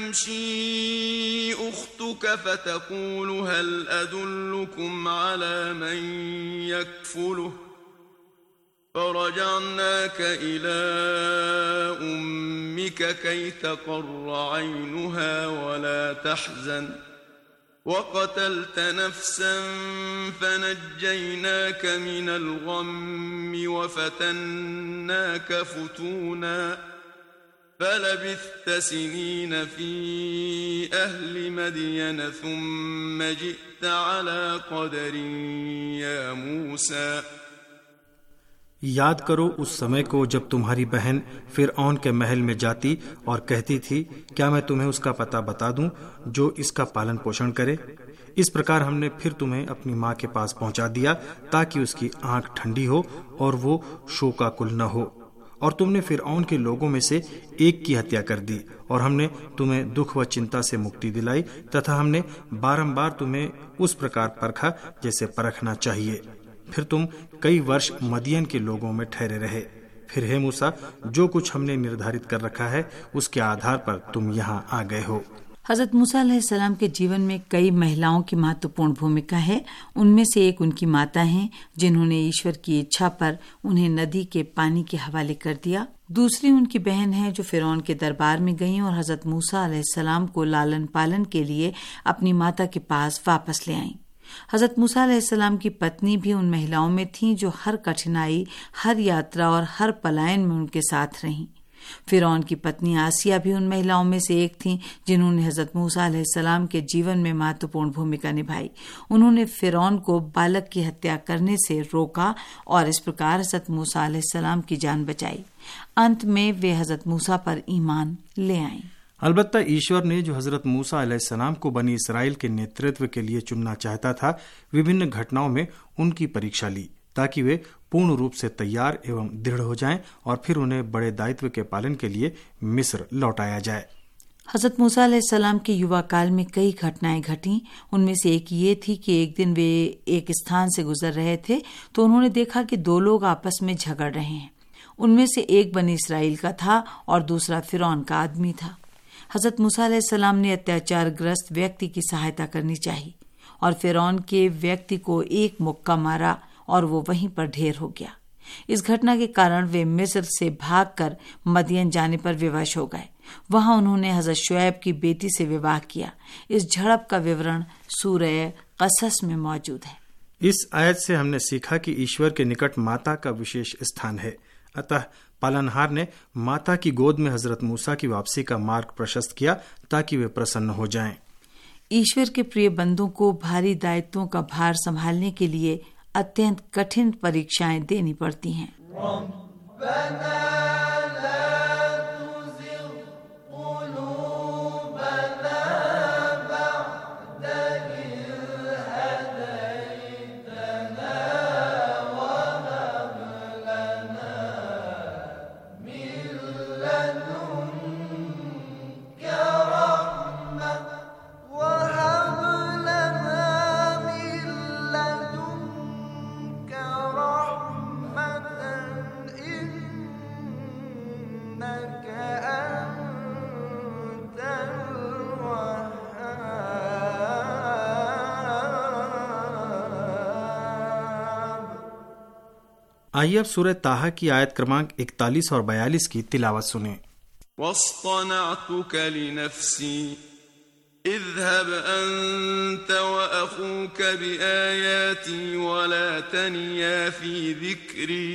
तमशी उख्तुक फतक़ूलु हल अदुल्लुकुम अला मन यकफुलुहु फरजअनाक इला उम्मिक कई तक़र्र ऐनुहा वला तहज़न वक़तल्त नफ़्सन फनज्जयनाक मिनल गम्मि वफ़तन्नाक फ़ुतूना फलबिثت सिनीन फ़ी अहलि मदयन थुम्म जि'त अला क़दरिन या मूसा। याद करो उस समय को जब तुम्हारी बहन फिरऔन के महल में जाती और कहती थी, क्या मैं तुम्हें उसका पता बता दूं जो इसका पालन पोषण करे। इस प्रकार हमने फिर तुम्हें अपनी माँ के पास पहुंचा दिया ताकि उसकी आंख ठंडी हो और वो शोकाकुल न हो। और तुमने फिरऔन के लोगों में से एक की हत्या कर दी और हमने तुम्हें दुख व चिंता से मुक्ति दिलाई तथा हमने बारंबार तुम्हें उस प्रकार परखा जैसे परखना चाहिए। फिर तुम कई वर्ष मदियन के लोगों में ठहरे रहे। फिर हे मूसा, जो कुछ हमने निर्धारित कर रखा है उसके आधार पर तुम यहाँ आ गए हो। हजरत मूसा अलैहिस्सलाम के जीवन में कई महिलाओं की महत्वपूर्ण भूमिका है। उनमें से एक उनकी माता हैं जिन्होंने ईश्वर की इच्छा पर उन्हें नदी के पानी के हवाले कर दिया। दूसरी उनकी बहन है जो फिरौन के दरबार में गईं और हजरत मूसा अलैहिस्सलाम को लालन पालन के लिए अपनी माता के पास वापस ले आईं। हजरत मूसा अलैहिस्सलाम की पत्नी भी उन महिलाओं में थीं जो हर कठिनाई, हर यात्रा और हर पलायन में उनके साथ रहीं। फिरौन की पत्नी आसिया भी उन महिलाओं में से एक थीं जिन्होंने हजरत मूसा अलैहिस्सलाम के जीवन में महत्वपूर्ण भूमिका निभाई। उन्होंने फिरौन को बालक की हत्या करने से रोका और इस प्रकार हजरत मूसा अलैहिस्सलाम की जान बचाई। अंत में वे हजरत मूसा पर ईमान ले आईं। अलबत्ता ईश्वर ने जो हजरत मूसा अलैहिस्सलाम को बनी इसराइल के नेतृत्व के लिए चुनना चाहता था, विभिन्न घटनाओं में उनकी परीक्षा ली ताकि वे पूर्ण रूप से तैयार एवं दृढ़ हो जाएं और फिर उन्हें बड़े दायित्व के पालन के लिए मिस्र लौटाया जाए। हजरत मूसा अलैहिस्सलाम के युवा काल में कई घटनाएं घटीं। उनमें से एक ये थी कि एक दिन वे एक स्थान से गुजर रहे थे तो उन्होंने देखा कि दो लोग आपस में झगड़ रहे हैं। उनमें से एक बनी इसराइल का था और दूसरा फिरौन का आदमी था। हजरत मूसा अलैहिस्सलाम ने अत्याचारग्रस्त व्यक्ति की सहायता करनी चाहिए और फिरौन के व्यक्ति को एक मुक्का मारा और वो वहीं पर ढेर हो गया। इस घटना के कारण वे मिस्र से भागकर मदियन जाने पर विवश हो गए। वहां उन्होंने हजरत शुएब की बेटी से विवाह किया। इस झड़प का विवरण सूरह कसस में मौजूद है। इस आयत से हमने सीखा कि ईश्वर के निकट माता का विशेष स्थान है। अतः पालनहार ने माता की गोद में हजरत मूसा की वापसी का मार्ग प्रशस्त किया ताकि वे प्रसन्न हो जाएं। ईश्वर के प्रिय बंदों को भारी दायित्वों का भार संभालने के लिए अत्यंत कठिन परीक्षाएं देनी पड़ती हैं। आइए अब सूरह ताहा की आयत क्रमांक इकतालीस और बयालीस की तिलावत सुने। वस्तनअतुक लिनफ्सी इज़हब अंत व अखूक बिआयाती वला तनिया फी ज़िक्री।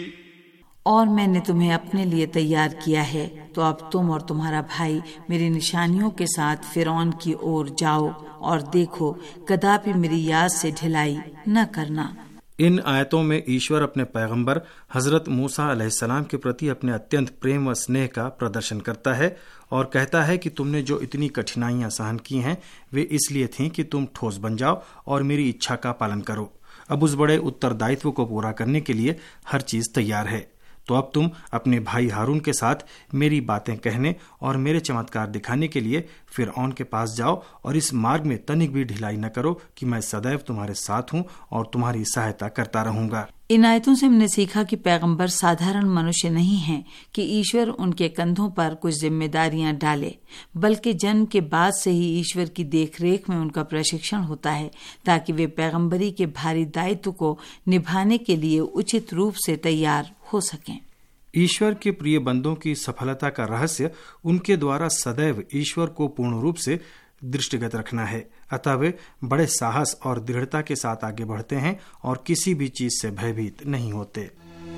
और मैंने तुम्हें अपने लिए तैयार किया है, तो अब तुम और तुम्हारा भाई मेरी निशानियों के साथ फिरौन की ओर जाओ और देखो, कदापि मेरी याद से ढिलाई न करना। इन आयतों में ईश्वर अपने पैगंबर हजरत मूसा अलैहिस्सलाम के प्रति अपने अत्यंत प्रेम व स्नेह का प्रदर्शन करता है और कहता है कि तुमने जो इतनी कठिनाइयां सहन की हैं वे इसलिए थीं कि तुम ठोस बन जाओ और मेरी इच्छा का पालन करो। अब उस बड़े उत्तरदायित्व को पूरा करने के लिए हर चीज तैयार है। तो अब तुम अपने भाई हारून के साथ मेरी बातें कहने और मेरे चमत्कार दिखाने के लिए फिरऔन के पास जाओ और इस मार्ग में तनिक भी ढिलाई न करो कि मैं सदैव तुम्हारे साथ हूँ और तुम्हारी सहायता करता रहूंगा। इन आयतों से हमने सीखा कि पैगंबर साधारण मनुष्य नहीं हैं कि ईश्वर उनके कंधों पर कुछ जिम्मेदारियां डाले, बल्कि जन्म के बाद से ही ईश्वर की देखरेख में उनका प्रशिक्षण होता है ताकि वे पैगंबरी के भारी दायित्व को निभाने के लिए उचित रूप से तैयार हो सकें। ईश्वर के प्रिय बंदों की सफलता का रहस्य उनके द्वारा सदैव ईश्वर को पूर्ण रूप से दृष्टिगत रखना है। अतः वे बड़े साहस और दृढ़ता के साथ आगे बढ़ते हैं और किसी भी चीज से भयभीत नहीं होते।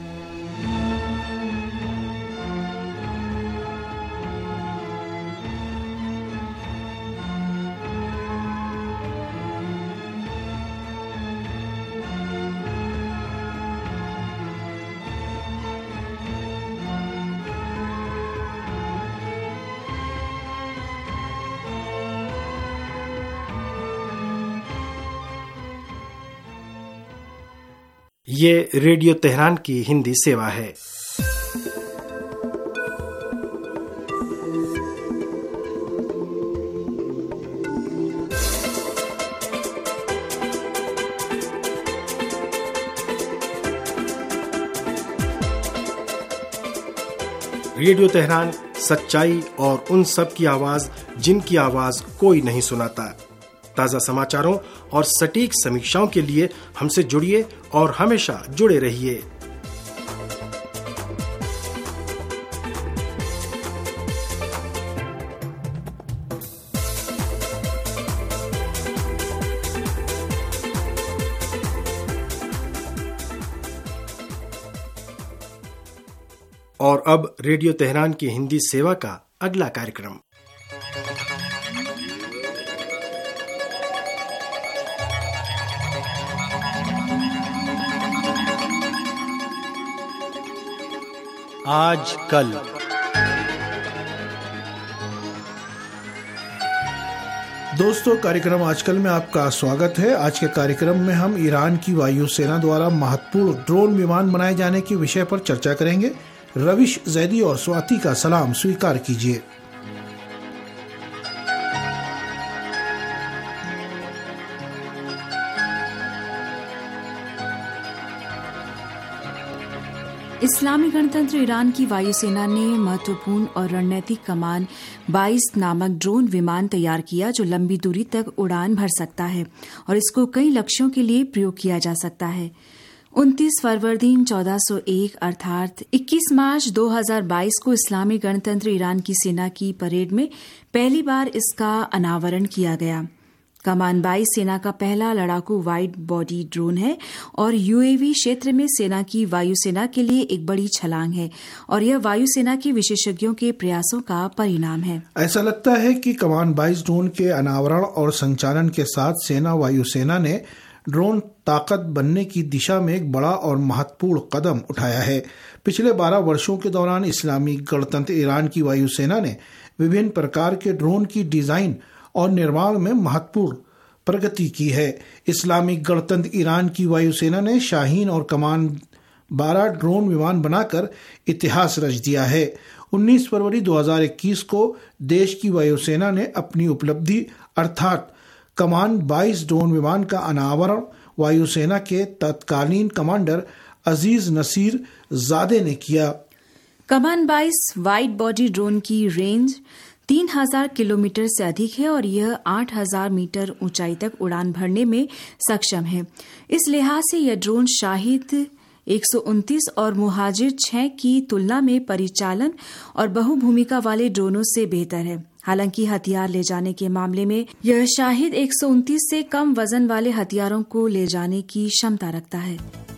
ये रेडियो तेहरान की हिंदी सेवा है। रेडियो तेहरान सच्चाई और उन सब की आवाज जिनकी आवाज कोई नहीं सुनाता। ताज़ा समाचारों और सटीक समीक्षाओं के लिए हमसे जुड़िए और हमेशा जुड़े रहिए। और अब रेडियो तेहरान की हिंदी सेवा का अगला कार्यक्रम। आज कल। दोस्तों, कार्यक्रम आजकल में आपका स्वागत है। आज के कार्यक्रम में हम ईरान की वायुसेना द्वारा महत्वपूर्ण ड्रोन विमान बनाए जाने के विषय पर चर्चा करेंगे। रविश जैदी और स्वाति का सलाम स्वीकार कीजिए। इस्लामी गणतंत्र ईरान की वायुसेना ने महत्वपूर्ण और रणनीतिक कमान बाईस नामक ड्रोन विमान तैयार किया जो लंबी दूरी तक उड़ान भर सकता है और इसको कई लक्ष्यों के लिए प्रयोग किया जा सकता है। उनतीस फरवरी चौदह सौ एक अर्थात इक्कीस मार्च दो हज़ार बाईस को इस्लामी गणतंत्र ईरान की सेना की परेड में पहली बार इसका अनावरण किया गया। कमान बाईस सेना का पहला लड़ाकू वाइड बॉडी ड्रोन है और यूएवी क्षेत्र में सेना की वायुसेना के लिए एक बड़ी छलांग है और यह वायुसेना के विशेषज्ञों के प्रयासों का परिणाम है। ऐसा लगता है कि कमान बाईस ड्रोन के अनावरण और संचालन के साथ सेना वायुसेना ने ड्रोन ताकत बनने की दिशा में एक बड़ा और महत्वपूर्ण कदम उठाया है। पिछले बारह वर्षों के दौरान इस्लामी गणतंत्र ईरान की वायुसेना ने विभिन्न प्रकार के ड्रोन की डिजाइन और निर्माण में महत्वपूर्ण प्रगति की है। इस्लामी गणतंत्र ईरान की वायुसेना ने शाहीन और कमान बारह ड्रोन विमान बनाकर इतिहास रच दिया है। उन्नीस फरवरी दो हज़ार इक्कीस को देश की वायुसेना ने अपनी उपलब्धि अर्थात कमान बाईस ड्रोन विमान का अनावरण वायुसेना के तत्कालीन कमांडर अजीज नसीर जादे ने किया। कमान बाईस वाइड बॉडी ड्रोन की रेंज तीन हज़ार किलोमीटर से अधिक है और यह आठ हज़ार मीटर ऊंचाई तक उड़ान भरने में सक्षम है। इस लिहाज से यह ड्रोन शाहिद एक सौ उनतीस और मुहाजिर छह की तुलना में परिचालन और बहुभूमिका वाले ड्रोनों से बेहतर है। हालांकि हथियार ले जाने के मामले में यह शाहिद एक सौ उनतीस से कम वजन वाले हथियारों को ले जाने की क्षमता रखता है।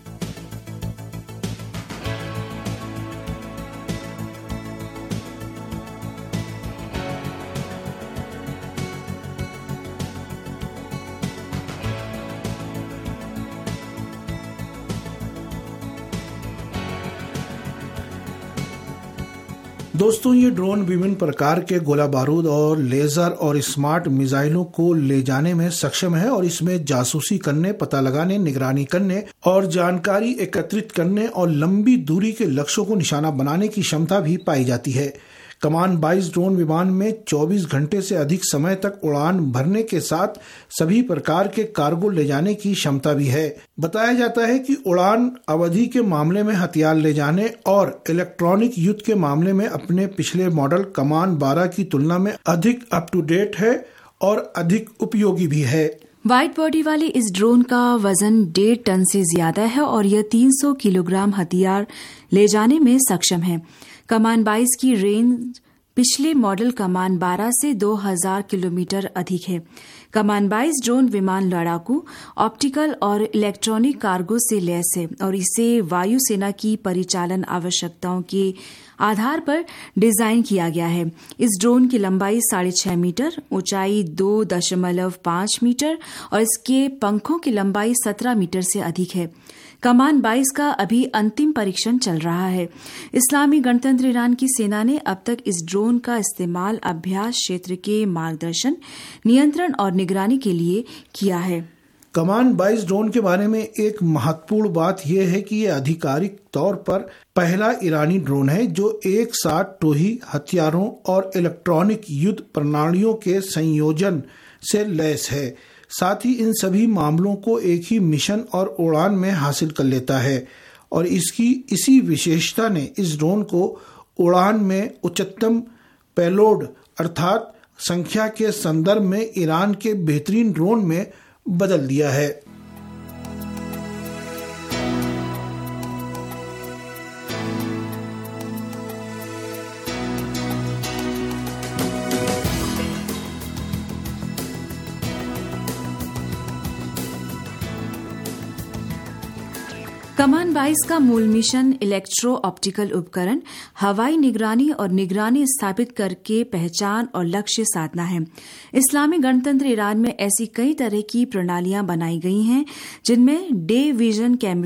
दोस्तों, ये ड्रोन विभिन्न प्रकार के गोला बारूद और लेजर और स्मार्ट मिसाइलों को ले जाने में सक्षम है और इसमें जासूसी करने, पता लगाने, निगरानी करने और जानकारी एकत्रित करने और लंबी दूरी के लक्ष्यों को निशाना बनाने की क्षमता भी पाई जाती है। कमान बाईस ड्रोन विमान में चौबीस घंटे से अधिक समय तक उड़ान भरने के साथ सभी प्रकार के कार्गो ले जाने की क्षमता भी है। बताया जाता है कि उड़ान अवधि के मामले में हथियार ले जाने और इलेक्ट्रॉनिक युद्ध के मामले में अपने पिछले मॉडल कमान बारह की तुलना में अधिक अप टू डेट है और अधिक उपयोगी भी है। वाइड बॉडी वाले इस ड्रोन का वजन डेढ़ टन से ज्यादा है और यह तीन सौ किलोग्राम हथियार ले जाने में सक्षम है। कमान बाईस की रेंज पिछले मॉडल कमान बारह से दो हज़ार किलोमीटर अधिक है। कमान बाईस ड्रोन विमान लड़ाकू, ऑप्टिकल और इलेक्ट्रॉनिक कार्गो से लैस है और इसे वायुसेना की परिचालन आवश्यकताओं के आधार पर डिजाइन किया गया है। इस ड्रोन की लंबाई साढ़े छह मीटर, ऊंचाई दो दशमलव पाँच मीटर और इसके पंखों की लंबाई सत्रह मीटर से अधिक है। कमान बाईस का अभी अंतिम परीक्षण चल रहा है। इस्लामी गणतंत्र ईरान की सेना ने अब तक इस ड्रोन का इस्तेमाल अभ्यास क्षेत्र के मार्गदर्शन, नियंत्रण और निगरानी के लिए किया है। कमान बाईस ड्रोन के बारे में एक महत्वपूर्ण बात यह है कि यह आधिकारिक तौर पर पहला ईरानी ड्रोन है जो एक साथ टोही हथियारों और इलेक्ट्रॉनिक युद्ध प्रणालियों के संयोजन से लैस है। साथ ही इन सभी मामलों को एक ही मिशन और उड़ान में हासिल कर लेता है और इसकी इसी विशेषता ने इस ड्रोन को उड़ान में उच्चतम पेलोड अर्थात संख्या के संदर्भ में ईरान के बेहतरीन ड्रोन में बदल दिया है। कमान बाईस का मूल मिशन इलेक्ट्रो ऑप्टिकल उपकरण, हवाई निगरानी और निगरानी स्थापित करके पहचान और लक्ष्य साधना है। इस्लामी गणतंत्र ईरान में ऐसी कई तरह की प्रणालियां बनाई गई हैं जिनमें डे विजन कैमरे,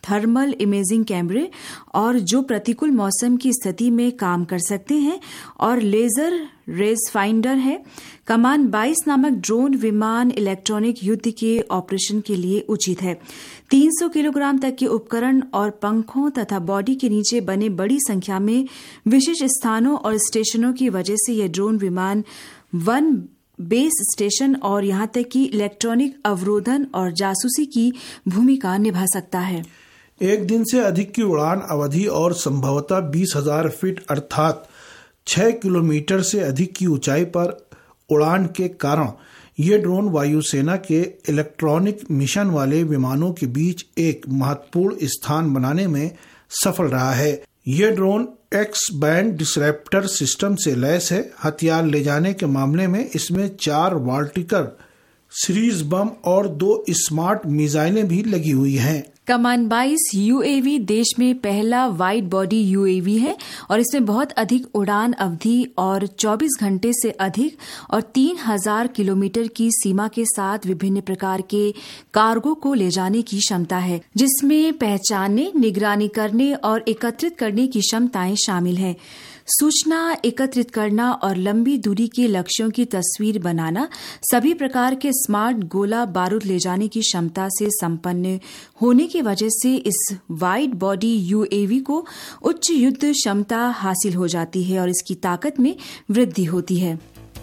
थर्मल इमेजिंग कैमरे और जो प्रतिकूल मौसम की स्थिति में काम कर सकते हैं, और लेजर रेज फाइंडर है। कमान बाईस नामक ड्रोन विमान इलेक्ट्रॉनिक युद्ध के ऑपरेशन के लिए उचित है। तीन सौ किलोग्राम तक के उपकरण और पंखों तथा बॉडी के नीचे बने बड़ी संख्या में विशेष स्थानों और स्टेशनों की वजह से यह ड्रोन विमान वन बेस स्टेशन और यहां तक कि इलेक्ट्रॉनिक अवरोधन और जासूसी की भूमिका निभा सकता है। एक दिन से अधिक की उड़ान अवधि और संभवतः बीस हजार फीट अर्थात छह किलोमीटर से अधिक की ऊंचाई पर उड़ान के कारण ये ड्रोन वायुसेना के इलेक्ट्रॉनिक मिशन वाले विमानों के बीच एक महत्वपूर्ण स्थान बनाने में सफल रहा है। ये drone X band disruptor system से लैस है। हथियार ले जाने के मामले में इसमें चार वाल्टिकर सीरीज बम और दो स्मार्ट मिसाइलें भी लगी हुई हैं। कमान बाईस यूएवी देश में पहला वाइड बॉडी यूएवी है और इसमें बहुत अधिक उड़ान अवधि और चौबीस घंटे से अधिक और तीन हज़ार किलोमीटर की सीमा के साथ विभिन्न प्रकार के कार्गो को ले जाने की क्षमता है, जिसमें पहचानने, निगरानी करने और एकत्रित करने की क्षमताएं शामिल हैं। सूचना एकत्रित करना और लंबी दूरी के लक्ष्यों की तस्वीर बनाना, सभी प्रकार के स्मार्ट गोला बारूद ले जाने की क्षमता से संपन्न होने की वजह से इस वाइड बॉडी यूएवी को उच्च युद्ध क्षमता हासिल हो जाती है और इसकी ताकत में वृद्धि होती है।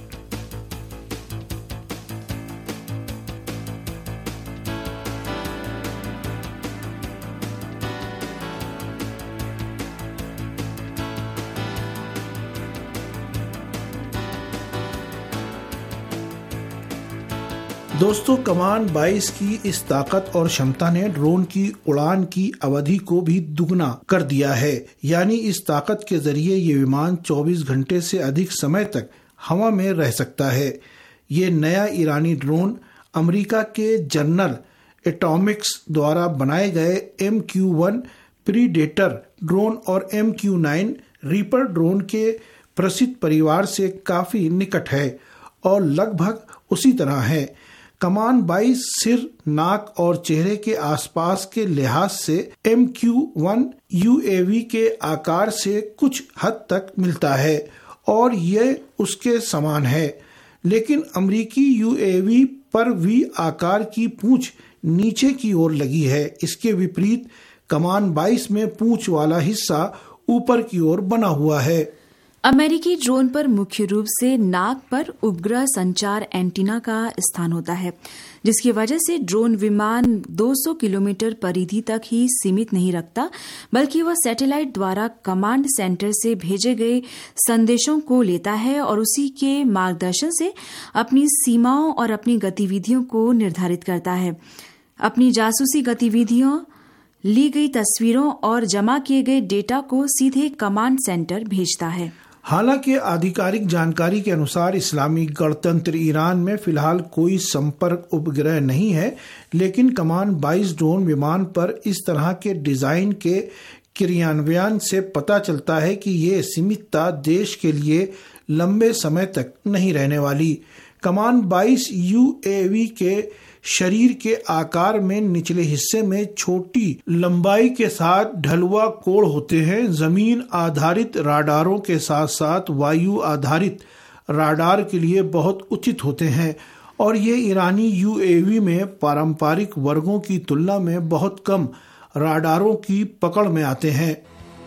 दोस्तों, कमान बाईस की इस ताकत और क्षमता ने ड्रोन की उड़ान की अवधि को भी दुगना कर दिया है। यानी इस ताकत के जरिए ये विमान चौबीस घंटे से अधिक समय तक हवा में रह सकता है। ये नया ईरानी ड्रोन अमेरिका के जनरल एटॉमिक्स द्वारा बनाए गए M Q one predator drone और M Q nine reaper drone के प्रसिद्ध परिवार से काफी निकट है और लगभग उसी तरह है। कमान बाईस सिर, नाक और चेहरे के आसपास के लिहाज से एम क्यू वन यूएवी के आकार से कुछ हद तक मिलता है और ये उसके समान है, लेकिन अमेरिकी यूएवी पर वी आकार की पूंछ नीचे की ओर लगी है। इसके विपरीत कमान बाईस में पूंछ वाला हिस्सा ऊपर की ओर बना हुआ है। अमेरिकी ड्रोन पर मुख्य रूप से नाक पर उपग्रह संचार एंटीना का स्थान होता है, जिसकी वजह से ड्रोन विमान दो सौ किलोमीटर परिधि तक ही सीमित नहीं रखता, बल्कि वह सैटेलाइट द्वारा कमांड सेंटर से भेजे गए संदेशों को लेता है और उसी के मार्गदर्शन से अपनी सीमाओं और अपनी गतिविधियों को निर्धारित करता है। अपनी जासूसी गतिविधियों, ली गई तस्वीरों और जमा किए गए डेटा को सीधे कमांड सेंटर भेजता है। हालांकि आधिकारिक जानकारी के अनुसार इस्लामी गणतंत्र ईरान में फिलहाल कोई संपर्क उपग्रह नहीं है, लेकिन कमान बाईस ड्रोन विमान पर इस तरह के डिजाइन के क्रियान्वयन से पता चलता है कि ये सीमितता देश के लिए लंबे समय तक नहीं रहने वाली। कमान बाईस यूएवी के शरीर के आकार में निचले हिस्से में छोटी लंबाई के साथ ढलुआ कोण होते हैं। जमीन आधारित राडारों के साथ साथ वायु आधारित राडार के लिए बहुत उचित होते हैं और ये ईरानी यूएवी में पारंपरिक वर्गों की तुलना में बहुत कम राडारों की पकड़ में आते हैं।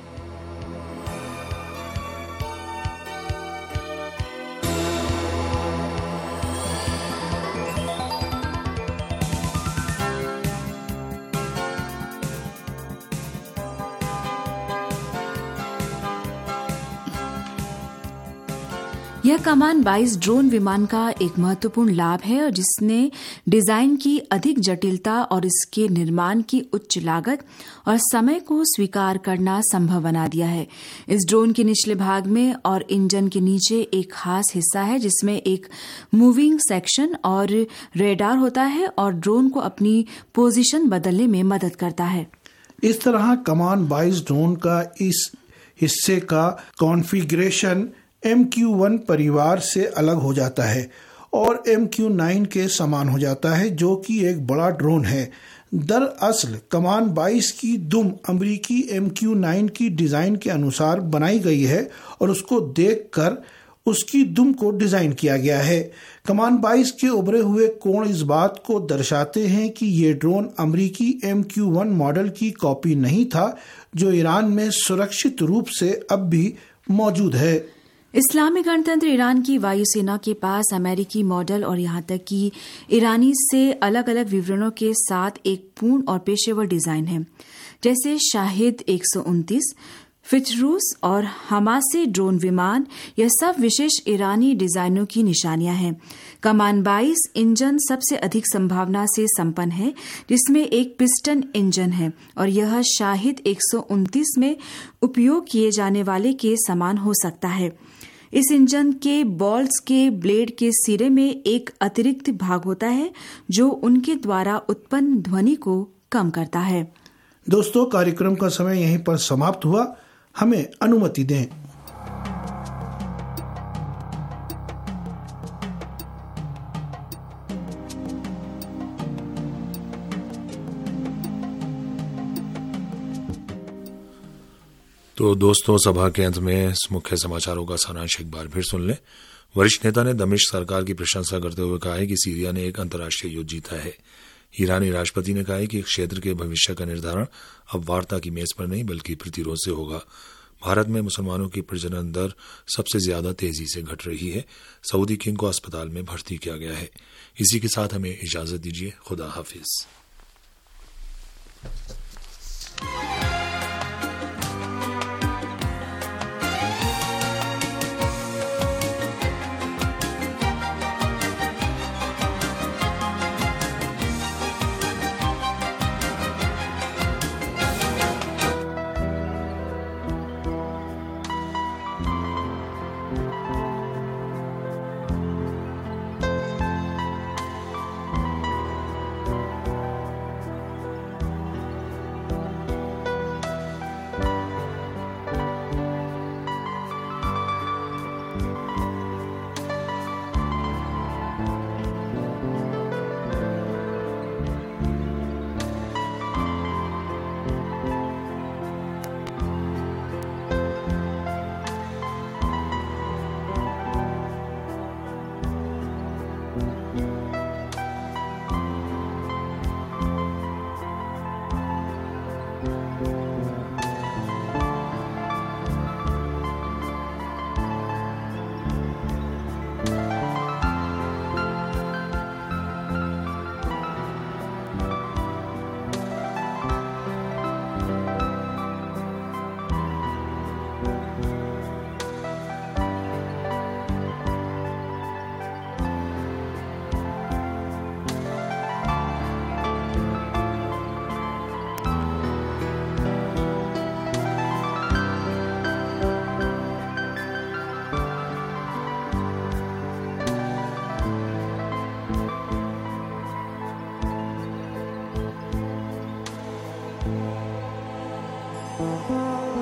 यह कमान बाईस ड्रोन विमान का एक महत्वपूर्ण लाभ है और जिसने डिजाइन की अधिक जटिलता और इसके निर्माण की उच्च लागत और समय को स्वीकार करना संभव बना दिया है। इस ड्रोन के निचले भाग में और इंजन के नीचे एक खास हिस्सा है जिसमें एक मूविंग सेक्शन और रेडार होता है और ड्रोन को अपनी पोजीशन बदलने में मदद करता है। इस तरह कमान बाईस ड्रोन का इस हिस्से का कॉन्फ़िगरेशन एम क्यू वन परिवार से अलग हो जाता है और एम क्यू नाइन के समान हो जाता है, जो कि एक बड़ा ड्रोन है। दरअसल कमान बाईस की दुम अमरीकी एम क्यू नाइन की डिजाइन के अनुसार बनाई गई है और उसको देखकर उसकी दुम को डिजाइन किया गया है। कमान बाईस के उभरे हुए कोण इस बात को दर्शाते हैं कि ये ड्रोन अमरीकी एम क्यू वन मॉडल की कॉपी नहीं था, जो ईरान में सुरक्षित रूप से अब भी मौजूद है। इस्लामी गणतंत्र ईरान की वायुसेना के पास अमेरिकी मॉडल और यहाँ तक कि ईरानी से अलग अलग विवरणों के साथ एक पूर्ण और पेशेवर डिजाइन है, जैसे शाहिद एक सौ उनतीस, फिटरूस और हमासे ड्रोन विमान। यह सब विशेष ईरानी डिजाइनों की निशानियां हैं। कमान बाईस इंजन सबसे अधिक संभावना से संपन्न है, जिसमें एक पिस्टन इंजन है और यह शाहिद एक सौ उनतीस में उपयोग किए जाने वाले के समान हो सकता है। इस इंजन के बॉल्स के ब्लेड के सिरे में एक अतिरिक्त भाग होता है जो उनके द्वारा उत्पन्न ध्वनि को कम करता है। दोस्तों, कार्यक्रम का समय यहीं पर समाप्त हुआ। हमें अनुमति दें। तो दोस्तों, सभा के अंत में मुख्य समाचारों का सारांश एक बार फिर सुन लें। वरिष्ठ नेता ने दमिश्क सरकार की प्रशंसा करते हुए कहा है कि सीरिया ने एक अंतर्राष्ट्रीय युद्ध जीता है। ईरानी राष्ट्रपति ने कहा है कि क्षेत्र के भविष्य का निर्धारण अब वार्ता की मेज पर नहीं बल्कि प्रतिरोध से होगा। भारत में मुसलमानों की प्रजनन दर सबसे ज्यादा तेजी से घट रही है। सऊदी किंग को अस्पताल में भर्ती किया गया है। इसी के साथ हमें इजाजत दीजिए। खुदा हाफिज। Thank you.